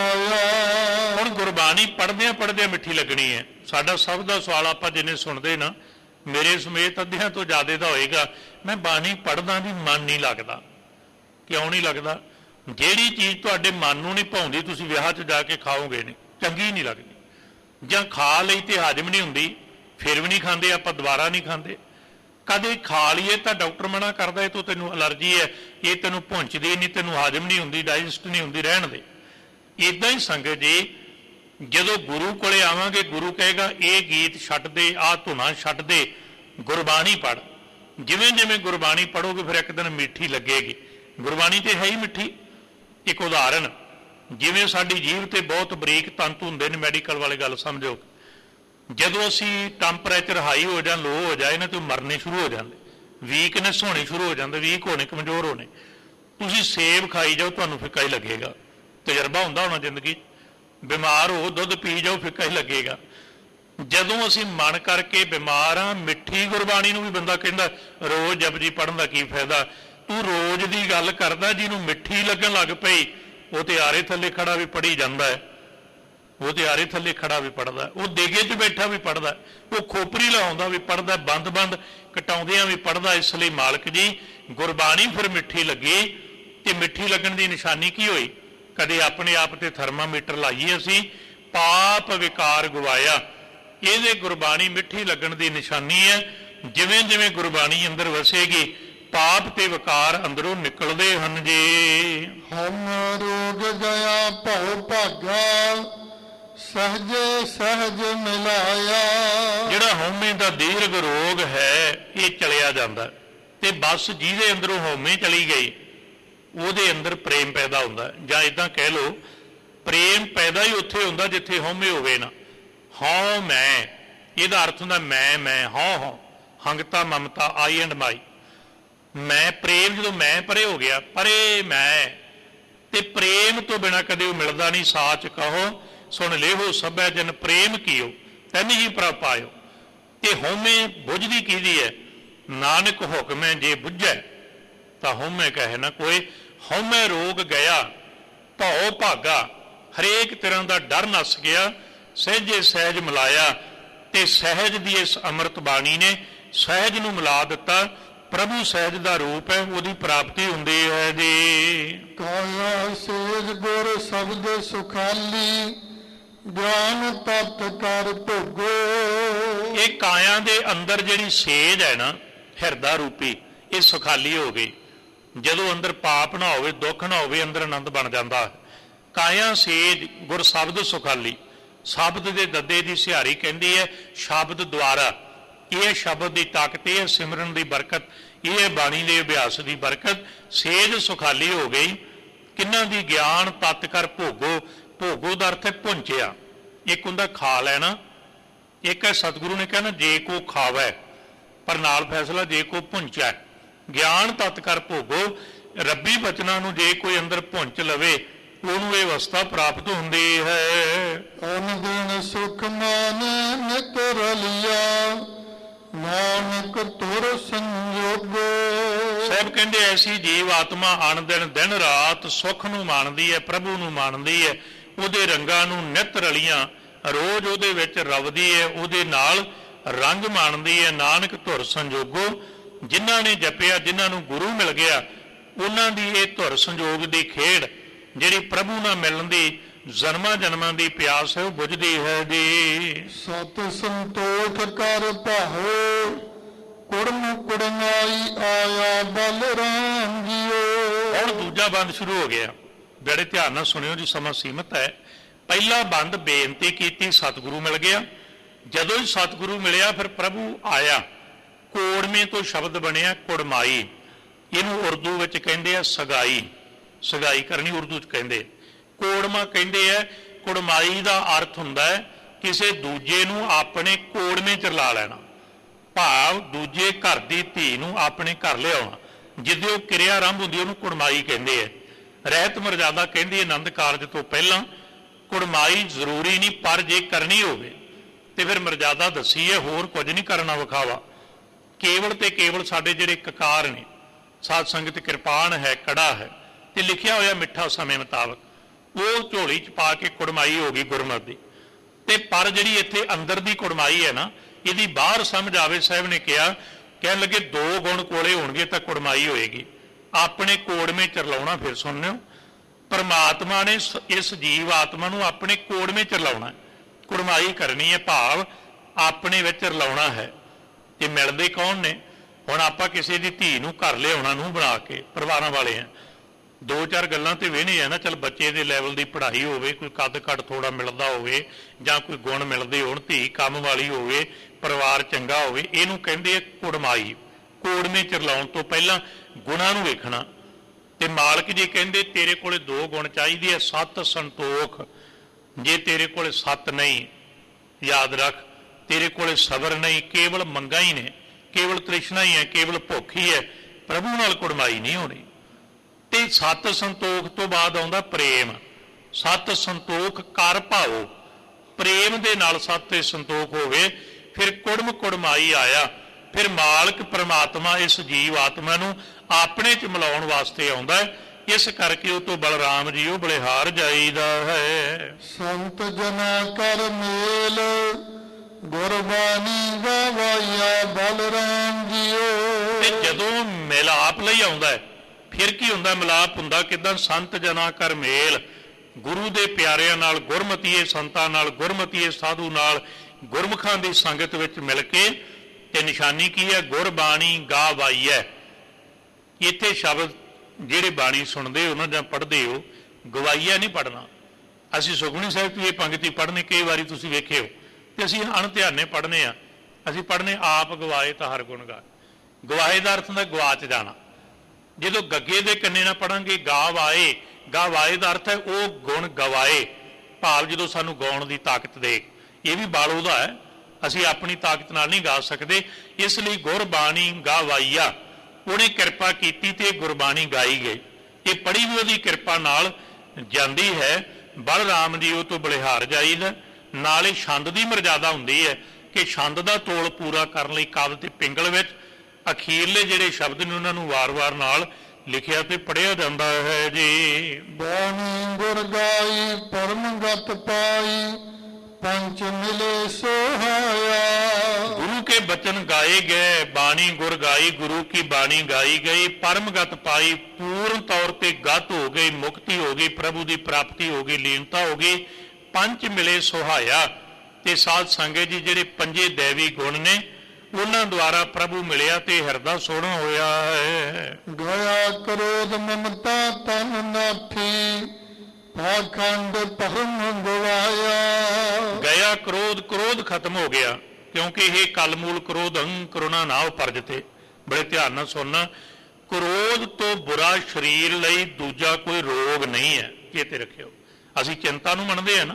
ਗਵਾਇਆ। ਹੁਣ ਗੁਰਬਾਣੀ ਪੜ੍ਹਦਿਆਂ ਪੜ੍ਹਦਿਆਂ ਮਿੱਠੀ ਲੱਗਣੀ ਹੈ। ਸਾਡਾ ਸਭ ਦਾ ਸਵਾਲ ਆਪਾਂ ਜਿੰਨੇ ਸੁਣਦੇ ਨਾ, ਮੇਰੇ ਸਮੇਤ ਅੱਧਿਆਂ ਤੋਂ ਜ਼ਿਆਦਾ ਦਾ ਹੋਏਗਾ, ਮੈਂ ਬਾਣੀ ਪੜ੍ਹਦਾ ਵੀ ਮਨ ਨਹੀਂ ਲੱਗਦਾ। ਕਿਉਂ ਨਹੀਂ ਲੱਗਦਾ? ਜਿਹੜੀ ਚੀਜ਼ ਤੁਹਾਡੇ ਮਨ ਨੂੰ ਨਹੀਂ ਭਾਉਂਦੀ, ਤੁਸੀਂ ਵਿਆਹ 'ਚ ਜਾ ਕੇ ਖਾਓਗੇ ਨਹੀਂ, ਚੰਗੀ ਨਹੀਂ ਲੱਗਦੀ। ਜਾਂ ਖਾ ਲਈ ਤੇ ਹਾਜ਼ਮ ਨਹੀਂ ਹੁੰਦੀ, ਫਿਰ ਵੀ ਨਹੀਂ ਖਾਂਦੇ, ਆਪਾਂ ਦੁਬਾਰਾ ਨਹੀਂ ਖਾਂਦੇ। ਕਦੇ ਖਾ ਲਈਏ ਤਾਂ ਡਾਕਟਰ ਮਨਾ ਕਰਦਾ, ਇਹ ਤੋਂ ਤੈਨੂੰ ਅਲਰਜੀ ਹੈ, ਇਹ ਤੈਨੂੰ ਪਹੁੰਚਦੀ ਨਹੀਂ, ਤੈਨੂੰ ਹਾਜ਼ਮ ਨਹੀਂ ਹੁੰਦੀ, ਡਾਈਜੈਸਟ ਨਹੀਂ ਹੁੰਦੀ, ਰਹਿਣ ਦੇ। ਇੱਦਾਂ ਹੀ ਸੰਗਤ ਜੀ, ਜਦੋਂ ਗੁਰੂ ਕੋਲੇ ਆਵਾਂਗੇ, ਗੁਰੂ ਕਹੇਗਾ ਇਹ ਗੀਤ ਛੱਡ ਦੇ, ਆਹ ਧੁਨਾਂ ਛੱਡ ਦੇ, ਗੁਰਬਾਣੀ ਪੜ੍ਹ। ਜਿਵੇਂ ਜਿਵੇਂ ਗੁਰਬਾਣੀ ਪੜ੍ਹੋਗੇ ਫਿਰ ਇੱਕ ਦਿਨ ਮਿੱਠੀ ਲੱਗੇਗੀ। ਗੁਰਬਾਣੀ ਤੇ ਹੈ ਹੀ ਮਿੱਠੀ। ਇੱਕ ਉਦਾਹਰਨ, ਜਿਵੇਂ ਸਾਡੀ ਜੀਭ ਤੇ ਬਹੁਤ ਬਰੀਕ ਤੰਤੂ ਹੁੰਦੇ ਨੇ, ਮੈਡੀਕਲ ਵਾਲੇ ਗੱਲ ਸਮਝੋ, ਜਦੋਂ ਅਸੀਂ ਟੈਂਪਰੇਚਰ ਹਾਈ ਹੋ ਜਾਂ ਲੋ ਹੋ ਜਾਏ ਨਾ, ਤੇ ਮਰਨੇ ਸ਼ੁਰੂ ਹੋ ਜਾਂਦੇ, ਵੀਕਨੈਸ ਹੋਣੀ ਸ਼ੁਰੂ ਹੋ ਜਾਂਦੇ, ਵੀਕ ਹੋਣੇ, ਕਮਜ਼ੋਰ ਹੋਣੇ। ਤੁਸੀਂ ਸੇਬ ਖਾਈ ਜਾਓ, ਤੁਹਾਨੂੰ ਫਿੱਕਾ ਹੀ ਲੱਗੇਗਾ। ਤਜਰਬਾ ਹੁੰਦਾ ਹੋਣਾ ਜ਼ਿੰਦਗੀ, ਬਿਮਾਰ ਹੋ, ਦੁੱਧ ਪੀ ਜਾਓ, ਫਿੱਕਾ ਹੀ ਲੱਗੇਗਾ। ਜਦੋਂ ਅਸੀਂ ਮਨ ਕਰਕੇ ਬਿਮਾਰ ਹਾਂ, ਮਿੱਠੀ ਗੁਰਬਾਣੀ ਨੂੰ ਵੀ ਬੰਦਾ ਕਹਿੰਦਾ ਰੋਜ਼ ਜਪਜੀ ਪੜ੍ਹਨ ਦਾ ਕੀ ਫਾਇਦਾ। ਤੂੰ ਰੋਜ਼ ਦੀ ਗੱਲ ਕਰਦਾ, ਜਿਹਨੂੰ ਮਿੱਠੀ ਲੱਗਣ ਲੱਗ ਪਈ ਉਹ ਤੇ ਆਰੇ ਥੱਲੇ ਖੜਾ ਵੀ ਪੜ੍ਹੀ ਜਾਂਦਾ ਹੈ, ਉਹ ਤੇ ਆਰੇ ਥੱਲੇ ਖੜਾ ਵੀ ਪੜ੍ਹਦਾ, ਉਹ ਦੇਗੇ 'ਚ ਬੈਠਾ ਵੀ ਪੜ੍ਹਦਾ, ਉਹ ਖੋਪਰੀ ਲਾਉਂਦਾ ਵੀ ਪੜ੍ਹਦਾ, ਬੰਦ ਕਟਾਉਂਦਿਆਂ ਵੀ ਪੜ੍ਹਦਾ। ਇਸ ਲਈ ਮਾਲਕ ਜੀ ਗੁਰਬਾਣੀ ਫਿਰ ਮਿੱਠੀ ਲੱਗੀ। ਤੇ ਮਿੱਠੀ ਲੱਗਣ ਦੀ ਨਿਸ਼ਾਨੀ ਕੀ ਹੋਈ? ਕਦੇ ਆਪਣੇ ਆਪ ਤੇ ਥਰਮਾਮੀਟਰ ਲਾਈਏ ਅਸੀਂ, ਪਾਪ ਵਿਕਾਰ ਗਵਾਇਆ। ਇਹਦੇ ਗੁਰਬਾਣੀ ਮਿੱਠੀ ਲੱਗਣ ਦੀ ਨਿਸ਼ਾਨੀ ਹੈ। ਜਿਵੇਂ ਜਿਵੇਂ ਗੁਰਬਾਣੀ ਅੰਦਰ ਵਸੇਗੀ, ਪਾਪ ਤੇ ਵਿਕਾਰ ਅੰਦਰੋਂ ਨਿਕਲਦੇ ਹਨ ਜੀ। ਹਮ ਰੋਗ ਗਿਆ ਭਉ ਭਾਗਾ, ਸਹਜੇ ਸਹਜ ਮਿਲਾਇਆ। ਜਿਹੜਾ ਹਉਮੈ ਦਾ ਦੀਰਘ ਰੋਗ ਹੈ, ਇਹ ਚਲਿਆ ਜਾਂਦਾ। ਤੇ ਬਸ ਜਿਹਦੇ ਅੰਦਰੋਂ ਹਉਮੈ ਚਲੀ ਗਈ, ਉਹਦੇ ਅੰਦਰ ਪ੍ਰੇਮ ਪੈਦਾ ਹੁੰਦਾ। ਜਾਂ ਇਦਾਂ ਕਹਿ ਲਓ, ਪ੍ਰੇਮ ਪੈਦਾ ਹੀ ਉੱਥੇ ਹੁੰਦਾ ਜਿੱਥੇ ਹਉਮੈ ਹੋਵੇ ਨਾ। ਹਉ ਮੈਂ, ਇਹਦਾ ਅਰਥ ਹੁੰਦਾ ਮੈਂ ਹਉ ਹੰਗਤਾ ਮਮਤਾ, ਆਈ ਐਂਡ ਮਾਈ। ਮੈਂ ਪ੍ਰੇਮ, ਜਦੋਂ ਮੈਂ ਪਰੇ ਹੋ ਗਿਆ, ਪਰੇ ਮੈਂ, ਤੇ ਪ੍ਰੇਮ ਤੋਂ ਬਿਨਾਂ ਕਦੇ ਉਹ ਮਿਲਦਾ ਨਹੀਂ। ਸਾਚ ਕਹੋ ਸੁਣ ਲੇਹੋ ਸਭੈ ਜਨ ਪ੍ਰੇਮ ਕੀਓ ਤੈਨ ਹੀ ਪ੍ਰਭ ਪਾਇਓ। ਤੇ ਹਉਮੈ ਬੁਝਦੀ ਕਿਹਦੀ ਹੈ? ਨਾਨਕ ਹੁਕਮੈ ਜੇ ਬੁਝੈ ਤਾਂ ਹਉਮੈ ਕਹੇ ਨਾ ਕੋਈ। ਹਉਮੈ ਰੋਗ ਗਿਆ ਭਉ ਭਾਗਾ, ਹਰੇਕ ਤਰ੍ਹਾਂ ਦਾ ਡਰ ਨੱਸ ਗਿਆ। ਸਹਿਜੇ ਸਹਿਜ ਮਿਲਾਇਆ ਤੇ ਸਹਿਜ ਦੀ ਇਸ ਅੰਮ੍ਰਿਤ ਬਾਣੀ ਨੇ ਸਹਿਜ ਨੂੰ ਮਿਲਾ ਦਿੱਤਾ। ਪ੍ਰਭੂ ਸਹਿਜ ਦਾ ਰੂਪ ਹੈ, ਉਹਦੀ ਪ੍ਰਾਪਤੀ ਹੁੰਦੀ ਹੈ ਜੀ। ਕਾਇਆ ਸੇਜ ਗੁਰ ਸ਼ਬਦ ਸੁਖਾਲੀ, ਗਿਆਨ ਤਤ ਕਰ ਭੋਗੋ। ਇਹ ਕਾਇਆ ਦੇ ਅੰਦਰ ਜਿਹੜੀ ਸੇਜ ਹੈ ਨਾ, ਹਿਰਦਾ ਰੂਪੀ, ਇਹ ਸੁਖਾਲੀ ਹੋ ਗਈ। ਜਦੋਂ ਅੰਦਰ ਪਾਪ ਨਾ ਹੋਵੇ, ਦੁੱਖ ਨਾ ਹੋਵੇ, ਅੰਦਰ ਆਨੰਦ ਬਣ ਜਾਂਦਾ। ਕਾਇਆ ਸੇਜ ਗੁਰ ਸ਼ਬਦ ਸੁਖਾਲੀ। ਸ਼ਬਦ ਦੇ ਦੱਦੇ ਦੀ ਸਿਹਾਰੀ ਕਹਿੰਦੀ ਹੈ ਸ਼ਬਦ ਦੁਆਰਾ। ਇਹ ਸ਼ਬਦ ਦੀ ਤਾਕਤ, ਇਹ ਸਿਮਰਨ ਦੀ ਬਰਕਤ, ਇਹ ਬਾਣੀ ਦੇ ਅਭਿਆਸ ਦੀ ਬਰਕਤ। ਸੇਜ ਸੁਖਾਲੀ ਹੋ ਗਈ। ਕਿੰਨਾਂ ਦੀ? ਗਿਆਨ ਤਤ ਕਰ ਭੋਗੋ। ਭੋਗੋ ਦਾ ਅਰਥ ਹੈ ਪੁੰਚਿਆ। ਇੱਕ ਹੁੰਦਾ ਖਾ ਲੈਣਾ, ਇੱਕ ਹੈ ਸਤਿਗੁਰੂ ਨੇ ਕਹਿਣਾ ਜੇ ਕੋ ਖਾਵੈ, ਪਰ ਨਾਲ ਫੈਸਲਾ ਜੇ ਕੋ ਪੁੰਚੈ। ਗਿਆਨ ਤਤ ਕਰ ਭੋਗੋ। ਰੱਬੀ ਬਚਨਾਂ ਨੂੰ ਜੇ ਕੋਈ ਅੰਦਰ ਪੁੰਚ ਲਵੇ, ਉਹਨੂੰ ਇਹ ਅਵਸਥਾ ਪ੍ਰਾਪਤ ਹੁੰਦੀ ਹੈ। ਅਨ ਦਿਨ ਸੁਖ ਮਾਨ ਨਿਤ ਰਲਿਆ, ਨਾਨਕ ਤੁਰ ਸੰਜੋਗੋ। ਸਾਹਿਬ ਕਹਿੰਦੇ ਐਸੀ ਜੀਵ ਆਤਮਾ ਅਣ ਦਿਨ ਰਾਤ ਸੁੱਖ ਨੂੰ ਮਾਣਦੀ ਹੈ, ਪ੍ਰਭੂ ਨੂੰ ਮਾਣਦੀ ਹੈ, ਉਹਦੇ ਰੰਗਾਂ ਨੂੰ ਨਿਤ ਰਲੀਆਂ, ਰੋਜ਼ ਉਹਦੇ ਵਿੱਚ ਰਵਦੀ ਹੈ, ਉਹਦੇ ਨਾਲ ਰੰਗ ਮਾਣਦੀ ਹੈ। ਨਾਨਕ ਧੁਰ ਸੰਜੋਗੋ। ਜਿਨ੍ਹਾਂ ਨੇ ਜਪਿਆ, ਜਿਨ੍ਹਾਂ ਨੂੰ ਗੁਰੂ ਮਿਲ ਗਿਆ, ਉਹਨਾਂ ਦੀ ਇਹ ਧੁਰ ਸੰਜੋਗ ਦੀ ਖੇਡ, ਜਿਹੜੀ ਪ੍ਰਭੂ ਨਾਲ ਮਿਲਣ ਦੀ ਜਨਮਾਂ ਜਨਮਾਂ ਦੀ ਪਿਆਸ ਹੈ, ਉਹ ਬੁਝਦੀ ਹੈ ਜੀ। ਸਤ ਸੰਤੋਖ ਕਰ ਭਾਉ, ਕੁੜਮ ਕੁੜਮਾਈ ਆਇਆ ਬਲਰਾਮ ਜੀਓ। ਹੁਣ ਦੂਜਾ ਬੰਦ ਸ਼ੁਰੂ ਹੋ ਗਿਆ। ਬੜੇ ਧਿਆਨ ਨਾਲ ਸੁਣਿਓ ਜੀ, ਸਮਾਂ ਸੀਮਤ ਹੈ। ਪਹਿਲਾ ਬੰਦ ਬੇਨਤੀ ਕੀਤੀ, ਸਤਿਗੁਰੂ ਮਿਲ ਗਿਆ। ਜਦੋਂ ਹੀ ਸਤਿਗੁਰੂ ਮਿਲਿਆ, ਫਿਰ ਪ੍ਰਭੂ ਆਇਆ। ਕੋੜਮੇ ਤੋਂ ਸ਼ਬਦ ਬਣਿਆ ਕੁੜਮਾਈ। ਇਹਨੂੰ ਉਰਦੂ ਵਿੱਚ ਕਹਿੰਦੇ ਆ ਸਗਾਈ। ਸਗਾਈ ਕਰਨੀ ਉਰਦੂ 'ਚ ਕਹਿੰਦੇ। ਕੋੜਮਾ ਕਹਿੰਦੇ ਆ। ਕੁੜਮਾਈ ਦਾ ਅਰਥ ਹੁੰਦਾ ਹੈ ਕਿਸੇ ਦੂਜੇ ਨੂੰ ਆਪਣੇ ਕੋੜਮੇ 'ਚ ਰਲਾ ਲੈਣਾ, ਭਾਵ ਦੂਜੇ ਘਰ ਦੀ ਧੀ ਨੂੰ ਆਪਣੇ ਘਰ ਲਿਆਉਣਾ। ਜਿੱਦੇ ਉਹ ਕਿਰਿਆ ਆਰੰਭ ਹੁੰਦੀ ਉਹਨੂੰ ਕੁੜਮਾਈ ਕਹਿੰਦੇ ਆ। ਰਹਿਤ ਮਰਜ਼ਾਦਾ ਕਹਿੰਦੀ ਆਨੰਦ ਕਾਰਜ ਤੋਂ ਪਹਿਲਾਂ। ਕੁੜਮਾਈ ਜ਼ਰੂਰੀ ਨਹੀਂ, ਪਰ ਜੇ ਕਰਨੀ ਹੋਵੇ ਤੇ ਫਿਰ ਮਰਜ਼ਾਦਾ ਦੱਸੀ ਹੈ, ਹੋਰ ਕੁਝ ਨਹੀਂ ਕਰਨਾ ਵਿਖਾਵਾ। ਕੇਵਲ ਤੇ ਕੇਵਲ ਸਾਡੇ ਜਿਹੜੇ ਕਕਾਰ ਨੇ, ਸਾਧ ਸੰਗਤ ਕਿਰਪਾਨ ਹੈ, ਕੜਾ ਹੈ ਤੇ ਲਿਖਿਆ ਹੋਇਆ ਮਿੱਠਾ ਸਮੇਂ ਮੁਤਾਬਕ, ਉਹ ਝੋਲੀ 'ਚ ਪਾ ਕੇ ਕੁੜਮਾਈ ਹੋ ਗਈ ਗੁਰਮਤਿ ਦੀ। ਤੇ ਪਰ ਜਿਹੜੀ ਇੱਥੇ ਅੰਦਰ ਦੀ ਕੁੜਮਾਈ ਹੈ ਨਾ, ਇਹਦੀ ਬਾਹਰ ਸਮਝ ਆਵੇ। ਸਾਹਿਬ ਨੇ ਕਿਹਾ, ਕਹਿਣ ਲੱਗੇ ਦੋ ਗੁਣ ਕੋਲੇ ਹੋਣਗੇ ਤਾਂ ਕੁੜਮਾਈ ਹੋਏਗੀ। ਆਪਣੇ ਕੋੜਮੇ 'ਚ ਰਲਾਉਣਾ। ਫਿਰ ਸੁਣਿਓ, ਪਰਮਾਤਮਾ ਨੇ ਇਸ ਜੀਵ ਆਤਮਾ ਨੂੰ ਆਪਣੇ ਕੋੜਮੇ 'ਚ ਰਲਾਉਣਾ, ਕੁੜਮਾਈ ਕਰਨੀ ਹੈ, ਭਾਵ ਆਪਣੇ ਵਿੱਚ ਰਲਾਉਣਾ ਹੈ। ਤੇ ਮਿਲਦੇ ਕੌਣ ਨੇ? ਹੁਣ ਆਪਾਂ ਕਿਸੇ ਦੀ ਧੀ ਨੂੰ ਘਰ ਲਿਆਉਣਾ, ਨੂੰ ਬਣਾ ਕੇ, ਪਰਿਵਾਰਾਂ ਵਾਲੇ ਆ, ਦੋ ਚਾਰ ਗੱਲਾਂ ਤੇ ਵੇਹਨੇ ਆ ਨਾ। ਚੱਲ ਬੱਚੇ ਦੇ ਲੈਵਲ ਦੀ ਪੜ੍ਹਾਈ ਹੋਵੇ, ਕੋਈ ਕੱਦ ਕੱਟ ਥੋੜਾ ਮਿਲਦਾ ਹੋਵੇ, ਜਾਂ ਕੋਈ ਗੁਣ ਮਿਲਦੇ ਹੋਣ, ਧੀ ਕੰਮ ਵਾਲੀ ਹੋਵੇ, ਪਰਿਵਾਰ ਚੰਗਾ ਹੋਵੇ, ਇਹਨੂੰ ਕਹਿੰਦੇ ਆ ਕੁੜਮਾਈ। ਕੋੜਮੇ 'ਚ ਰਲਾਉਣ ਤੋਂ ਪਹਿਲਾਂ ਗੁਣਾਂ ਨੂੰ ਵੇਖਣਾ। ਤੇ ਮਾਲਕ ਜੀ ਕਹਿੰਦੇ ਤੇਰੇ ਕੋਲੇ ਦੋ ਗੁਣ ਚਾਹੀਦੇ ਆ, ਸਤ ਸੰਤੋਖ। ਜੇ ਤੇਰੇ ਕੋਲੇ ਸਤ ਨਹੀਂ, ਯਾਦ ਰੱਖ, ਤੇਰੇ ਕੋਲੇ ਸਬਰ ਨਹੀਂ, ਕੇਵਲ ਮੰਗਾਂ ਹੀ ਨੇ, ਕੇਵਲ ਤ੍ਰਿਸ਼ਨਾ ਹੀ ਹੈ, ਕੇਵਲ ਭੁੱਖ ਹੀ ਹੈ, ਪ੍ਰਭੂ ਨਾਲ ਕੁੜਮਾਈ ਨਹੀਂ ਹੋਣੀ। ਤੇ ਸਤ ਸੰਤੋਖ ਤੋਂ ਬਾਅਦ ਆਉਂਦਾ ਪ੍ਰੇਮ। ਸਤ ਸੰਤੋਖ ਕਰ ਭਾਓ। ਪ੍ਰੇਮ ਦੇ ਨਾਲ ਸਤ ਤੇ ਸੰਤੋਖ ਹੋਵੇ, ਫਿਰ ਕੁੜਮ ਕੁੜਮਾਈ ਆਇਆ। ਫਿਰ ਮਾਲਕ ਪਰਮਾਤਮਾ ਇਸ ਜੀਵ ਆਤਮਾ ਨੂੰ ਆਪਣੇ 'ਚ ਮਿਲਾਉਣ ਵਾਸਤੇ ਆਉਂਦਾ ਹੈ। ਇਸ ਕਰਕੇ ਉਹ ਤੋਂ ਬਲਰਾਮ ਜੀ ਉਹ ਬਲਿਹਾਰ ਜਾਈਦਾ ਹੈ। ਸੰਤ ਜਨਾ ਕਰ ਮੇਲ, ਗੁਰਬਾਣੀ ਗਵਾਇਆ ਬਲਰਾਮ ਜੀਓ। ਤੇ ਜਦੋਂ ਮਿਲਾਪ ਲਈ ਆਉਂਦਾ ਹੈ, ਫਿਰ ਕੀ ਹੁੰਦਾ? ਮਿਲਾਪ ਹੁੰਦਾ ਕਿੱਦਾਂ? ਸੰਤ ਜਨਾ ਕਰ ਮੇਲ, ਗੁਰੂ ਦੇ ਪਿਆਰਿਆਂ ਨਾਲ, ਗੁਰਮਤੀਏ ਸੰਤਾਂ ਨਾਲ, ਗੁਰਮਤੀਏ ਸਾਧੂ ਨਾਲ, ਗੁਰਮੁਖਾਂ ਦੀ ਸੰਗਤ ਵਿੱਚ ਮਿਲ ਕੇ। ਤੇ ਨਿਸ਼ਾਨੀ ਕੀ ਹੈ? ਗੁਰਬਾਣੀ ਗਾਵਾਈ ਹੈ। ਇੱਥੇ ਸ਼ਬਦ ਜਿਹੜੇ ਬਾਣੀ ਸੁਣਦੇ ਹੋ ਨਾ ਜਾਂ ਪੜ੍ਹਦੇ ਹੋ, ਗਵਾਈਆ ਨਹੀਂ ਪੜ੍ਹਨਾ। ਅਸੀਂ ਸੁਖਮਨੀ ਸਾਹਿਬ ਦੀ ਇਹ ਪੰਕਤੀ ਪੜ੍ਹਨੀ, ਕਈ ਵਾਰੀ ਤੁਸੀਂ ਵੇਖੇ ਹੋ, ਤੇ ਅਸੀਂ ਅਣਧਿਆਨੇ ਪੜ੍ਹਨੇ ਆ। ਅਸੀਂ ਪੜ੍ਹਨੇ ਆਪ ਗਵਾਏ ਤਾਂ ਹਰ ਗੁਣ ਗਾਏ। ਗਵਾਏ ਦਾ ਅਰਥ ਹੁੰਦਾ ਗਵਾਚ ਜਾਣਾ। ਜਦੋਂ ਗੱਗੇ ਦੇ ਕੰਨੇ ਨਾਲ ਪੜਾਂਗੇ ਗਾਵਾਏ, ਗਾਵਾਏ ਦਾ ਅਰਥ ਹੈ ਉਹ ਗੁਣ ਗਵਾਏ, ਭਾਵ ਜਦੋਂ ਸਾਨੂੰ ਗਾਉਣ ਦੀ ਤਾਕਤ ਦੇ। ਇਹ ਵੀ ਬਾਲ ਉਹਦਾ ਹੈ, ਅਸੀਂ ਆਪਣੀ ਤਾਕਤ ਨਾਲ ਨਹੀਂ ਗਾ ਸਕਦੇ। ਇਸ ਲਈ ਗੁਰਬਾਣੀ ਗਾਵਾਈਆ, ਉਹਨੇ ਕਿਰਪਾ ਕੀਤੀ ਤੇ ਗੁਰਬਾਣੀ ਗਾਈ ਗਈ। ਇਹ ਪੜ੍ਹੀ ਵੀ ਉਹਦੀ ਕਿਰਪਾ ਨਾਲ ਜਾਂਦੀ ਹੈ। ਬਲਰਾਮ ਜੀ ਉਹ ਤੋਂ ਬਲਿਹਾਰ ਜਾਈਦਾ। ਨਾਲੇ ਛੰਦ ਦੀ ਮਰਜ਼ਾਦਾ ਹੁੰਦੀ ਹੈ ਕਿ ਛੰਦ ਦਾ ਤੋਲ ਪੂਰਾ ਕਰਨ ਲਈ ਕਾਵਿ ਤੇ ਪਿੰਗਲ ਵਿੱਚ ਅਖੀਰਲੇ ਜਿਹੜੇ ਸ਼ਬਦ ਨੇ ਉਹਨਾਂ ਨੂੰ ਵਾਰ-ਵਾਰ ਨਾਲ ਲਿਖਿਆ ਤੇ ਪੜ੍ਹਿਆ ਜਾਂਦਾ ਹੈ ਜੀ। ਬਾਣੀ ਗੁਰ ਗਾਈ ਪਰਮਗਤ ਪਾਈ ਪੰਚ ਮਿਲੇ ਸੋਹਾਇਆ। ਗੁਰੂ ਕੇ ਬਚਨ ਗਾਏ ਗਏ, ਬਾਣੀ ਗੁਰ ਗਾਈ, ਗੁਰੂ ਕੀ ਬਾਣੀ ਗਾਈ ਗਈ, ਪਰਮਗਤ ਪਾਈ, ਪੂਰਨ ਤੌਰ ਤੇ ਗਤ ਹੋ ਗਈ, ਮੁਕਤੀ ਹੋ ਗਈ, ਪ੍ਰਭੂ ਦੀ ਪ੍ਰਾਪਤੀ ਹੋ ਗਈ, ਲੀਨਤਾ ਹੋ ਗਈ। ਪੰਚ ਮਿਲੇ ਸੁਹਾਇਆ ਤੇ ਸਾਧ ਸੰਗਤ ਜੀ ਜਿਹੜੇ ਪੰਜੇ ਦੇਵੀ ਗੁਣ ਨੇ ਉਹਨਾਂ ਦੁਆਰਾ ਪ੍ਰਭੂ ਮਿਲਿਆ ਤੇ ਹਿਰਦਾ ਸੋਹਣਾ ਹੋਇਆ ਹੈ। ਗਿਆ ਕਰੋਧ ਮਮਤਾ ਤਨ ਨਾਥੀ ਪਾਖੰਡ ਭਰਮ ਗਵਾਇਆ। ਗਿਆ ਕ੍ਰੋਧ, ਕ੍ਰੋਧ ਖਤਮ ਹੋ ਗਿਆ ਕਿਉਂਕਿ ਇਹ ਕਲਮੂਲ ਕ੍ਰੋਧੰ ਕਰੁਣਾ ਨਾ ਉਪਰਜਤੇ। ਬੜੇ ਧਿਆਨ ਨਾਲ ਸੁਣਨਾ, ਕ੍ਰੋਧ ਤੋਂ ਬੁਰਾ ਸਰੀਰ ਲਈ ਦੂਜਾ ਕੋਈ ਰੋਗ ਨਹੀਂ ਹੈ, ਚੇਤੇ ਰੱਖਿਓ। ਅਸੀਂ ਚਿੰਤਾ ਨੂੰ ਮੰਨਦੇ ਆ ਨਾ,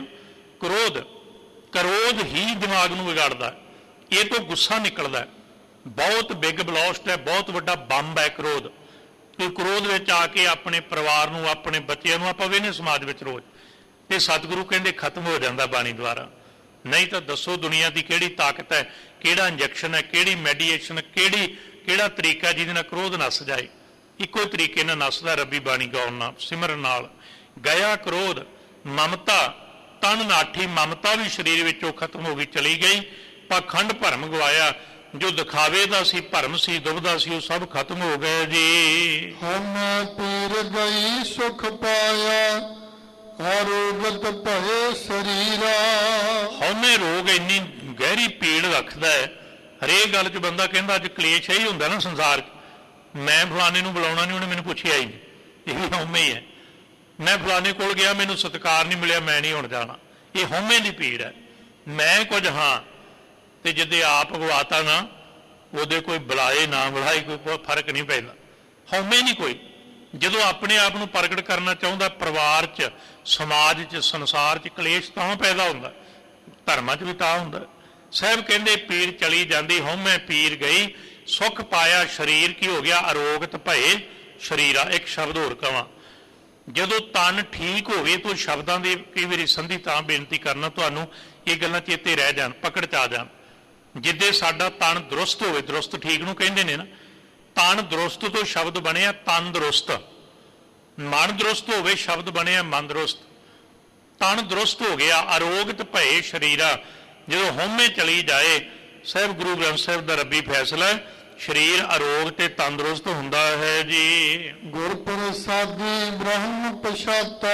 ਕ੍ਰੋਧ ਹੀ ਦਿਮਾਗ ਨੂੰ ਵਿਗਾੜਦਾ। ਇਹ ਤੋਂ ਗੁੱਸਾ ਨਿਕਲਦਾ, ਬਹੁਤ ਬਿਗ ਬਲਾਸਟ ਹੈ, ਬਹੁਤ ਵੱਡਾ ਬੰਬ ਹੈ ਕ੍ਰੋਧ। ਕੋਈ ਕ੍ਰੋਧ ਵਿੱਚ ਆ ਕੇ ਆਪਣੇ ਪਰਿਵਾਰ ਨੂੰ, ਆਪਣੇ ਬੱਚਿਆਂ ਨੂੰ, ਆਪਾਂ ਵੇਖਦੇ ਸਮਾਜ ਵਿੱਚ ਰੋਜ਼, ਤੇ ਸਤਿਗੁਰੂ ਕਹਿੰਦੇ ਖਤਮ ਹੋ ਜਾਂਦਾ ਬਾਣੀ ਦੁਆਰਾ। ਨਹੀਂ ਤਾਂ ਦੱਸੋ ਦੁਨੀਆ ਦੀ ਕਿਹੜੀ ਤਾਕਤ ਹੈ, ਕਿਹੜਾ ਇੰਜੈਕਸ਼ਨ ਹੈ, ਕਿਹੜੀ ਮੈਡੀਏਸ਼ਨ, ਕਿਹੜਾ ਤਰੀਕਾ ਜਿਹਦੇ ਨਾਲ ਕ੍ਰੋਧ ਨੱਸ ਜਾਏ। ਇੱਕੋ ਤਰੀਕੇ ਨਾਲ ਨੱਸਦਾ ਰੱਬੀ ਬਾਣੀ ਗਾਉਣ ਨਾਲ, ਸਿਮਰਨ ਨਾਲ। ਗਿਆ ਕ੍ਰੋਧ, ਮਮਤਾ ਤਨ ਨਾਠੀ, ਮਮਤਾ ਵੀ ਸਰੀਰ ਵਿੱਚੋਂ ਖਤਮ ਹੋ ਗਈ, ਚਲੀ ਗਈ। ਪਾਖੰਡ ਭਰਮ ਗਵਾਇਆ, ਜੋ ਦਿਖਾਵੇ ਦਾ ਸੀ, ਭਰਮ ਸੀ, ਦੁਬਦਾ ਸੀ, ਉਹ ਸਭ ਖਤਮ ਹੋ ਗਏ ਜੀ। ਹਮ ਪੀਰ ਗਈ ਸੁਖ ਪਾਇਆ ਆਰੋਗਤ ਭਏ ਸਰੀਰਾ। ਹਉਮੈ ਰੋਗ ਇੰਨੀ ਗਹਿਰੀ ਪੀੜ ਰੱਖਦਾ ਹੈ, ਹਰੇਕ ਗੱਲ 'ਚ ਬੰਦਾ ਕਹਿੰਦਾ ਅੱਜ ਕਲੇਸ਼ ਹੀ ਹੁੰਦਾ ਨਾ ਸੰਸਾਰ 'ਚ। ਮੈਂ ਫਲਾਣੇ ਨੂੰ ਬੁਲਾਉਣਾ ਨਹੀਂ, ਉਹਨੇ ਮੈਨੂੰ ਪੁੱਛਿਆ ਹੀ ਨਹੀਂ, ਇਹ ਵੀ ਹਉਮੈ ਹੀ ਹੈ। ਮੈਂ ਫਲਾਣੇ ਕੋਲ ਗਿਆ, ਮੈਨੂੰ ਸਤਿਕਾਰ ਨਹੀਂ ਮਿਲਿਆ, ਮੈਂ ਨਹੀਂ ਹੁਣ ਜਾਣਾ। ਇਹ ਹਉਮੈ ਦੀ ਪੀੜ ਹੈ। ਮੈਂ ਕੁਝ ਹਾਂ ਤੇ ਜਿੱਦੇ ਆਪ ਗਵਾਤਾ ਨਾ, ਉਹਦੇ ਕੋਈ ਬੁਲਾਏ ਨਾ ਬੁਲਾਏ ਕੋਈ ਫਰਕ ਨਹੀਂ ਪੈਂਦਾ। ਹਉਮੈ ਨਹੀਂ ਕੋਈ। ਜਦੋਂ ਆਪਣੇ ਆਪ ਨੂੰ ਪ੍ਰਗਟ ਕਰਨਾ ਚਾਹੁੰਦਾ, ਪਰਿਵਾਰ 'ਚ, ਸਮਾਜ 'ਚ, ਸੰਸਾਰ 'ਚ ਕਲੇਸ਼ ਤਾਂ ਪੈਦਾ ਹੁੰਦਾ, ਧਰਮਾਂ 'ਚ ਵੀ ਤਾਂ ਹੁੰਦਾ। ਸਾਹਿਬ ਕਹਿੰਦੇ ਪੀੜ ਚਲੀ ਜਾਂਦੀ, ਹਉਮੈ ਪੀਰ ਗਈ, ਸੁੱਖ ਪਾਇਆ ਸਰੀਰ ਕੀ ਹੋ ਗਿਆ, ਅਰੋਗਤ ਭਏ ਸਰੀਰਾ। ਇੱਕ ਸ਼ਬਦ ਹੋਰ ਕਵਾਂ, ਜਦੋਂ ਤਨ ਠੀਕ ਹੋਵੇ ਤਾਂ ਸ਼ਬਦਾਂ ਦੀ ਕਈ ਵਾਰੀ ਸੰਧੀ ਤਾਂ ਬੇਨਤੀ ਕਰਨਾ ਤੁਹਾਨੂੰ, ਇਹ ਗੱਲਾਂ ਚੇਤੇ ਰਹਿ ਜਾਣ, ਪਕੜ 'ਚ ਆ ਜਾਣ। ਜਿੱਦੇ ਸਾਡਾ ਤਨ ਦਰੁਸਤ ਹੋਵੇ, ਦਰੁਸਤ ਠੀਕ ਨੂੰ ਕਹਿੰਦੇ ਨੇ ਨਾ, ਤਨ ਦਰੁਸਤ ਤੋਂ ਸ਼ਬਦ ਬਣਿਆ ਤੰਦਰੁਸਤ। ਮਨ ਦਰੁਸਤ ਹੋਵੇ, ਸ਼ਬਦ ਬਣਿਆ ਮਨ ਦਰੁਸਤ। ਤਨ ਦਰੁਸਤ ਹੋ ਗਿਆ, ਅਰੋਗਤ ਭਏ ਸਰੀਰਾ। ਜਦੋਂ ਹਉਮੈ ਚਲੀ ਜਾਏ, ਸਾਹਿਬ ਗੁਰੂ ਗ੍ਰੰਥ ਸਾਹਿਬ ਦਾ ਰੱਬੀ ਫੈਸਲਾ, ਸਰੀਰ ਅਰੋਗ ਤੇ ਤੰਦਰੁਸਤ ਹੁੰਦਾ ਹੈ ਜੀ। ਗੁਰ ਪ੍ਰਸਾਦੀ ਬ੍ਰਹਮ ਪਛਾਤਾ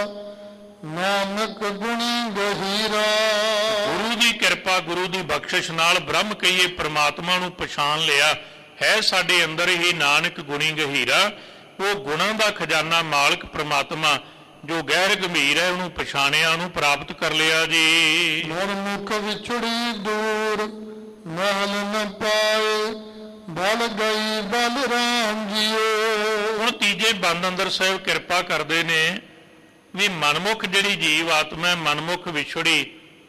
ਨਾਨਕ ਗੁਣੀ ਗਹੀਰਾ। ਗੁਰੂ ਦੀ ਕਿਰਪਾ, ਗੁਰੂ ਦੀ ਬਖਸ਼ਿਸ਼ ਨਾਲ ਬ੍ਰਹਮ ਕਹੀਏ, ਪ੍ਰਮਾਤਮਾ ਨੂੰ ਪਛਾਣ ਲਿਆ ਹੈ ਸਾਡੇ ਅੰਦਰ ਹੀ ਨਾਨਕ ਗੁਣੀ ਗਹੀਰਾ। ਉਹ ਗੁਣਾਂ ਦਾ ਖਜ਼ਾਨਾ ਮਾਲਕ ਪ੍ਰਮਾਤਮਾ ਜੋ ਗਹਿਰ ਗੰਭੀਰ ਹੈ, ਉਹਨੂੰ ਪਛਾਣਿਆ, ਉਹਨੂੰ ਪ੍ਰਾਪਤ ਕਰ ਲਿਆ ਜੀ। ਮਨਮੁਖ ਵਿਛੜੀ ਦੂਰ ਮਹਲ ਨ ਪਾਏ ਬਲ ਗਈ ਬਲਰਾਮ ਜੀਓ। ਹੁਣ ਤੀਜੇ ਬੰਦ ਅੰਦਰ ਸਾਹਿਬ ਕਿਰਪਾ ਕਰਦੇ ਨੇ ਵੀ ਮਨਮੁਖ ਜਿਹੜੀ ਜੀਵ ਆਤਮਾ ਹੈ, ਮਨਮੁਖ ਵਿਛੜੀ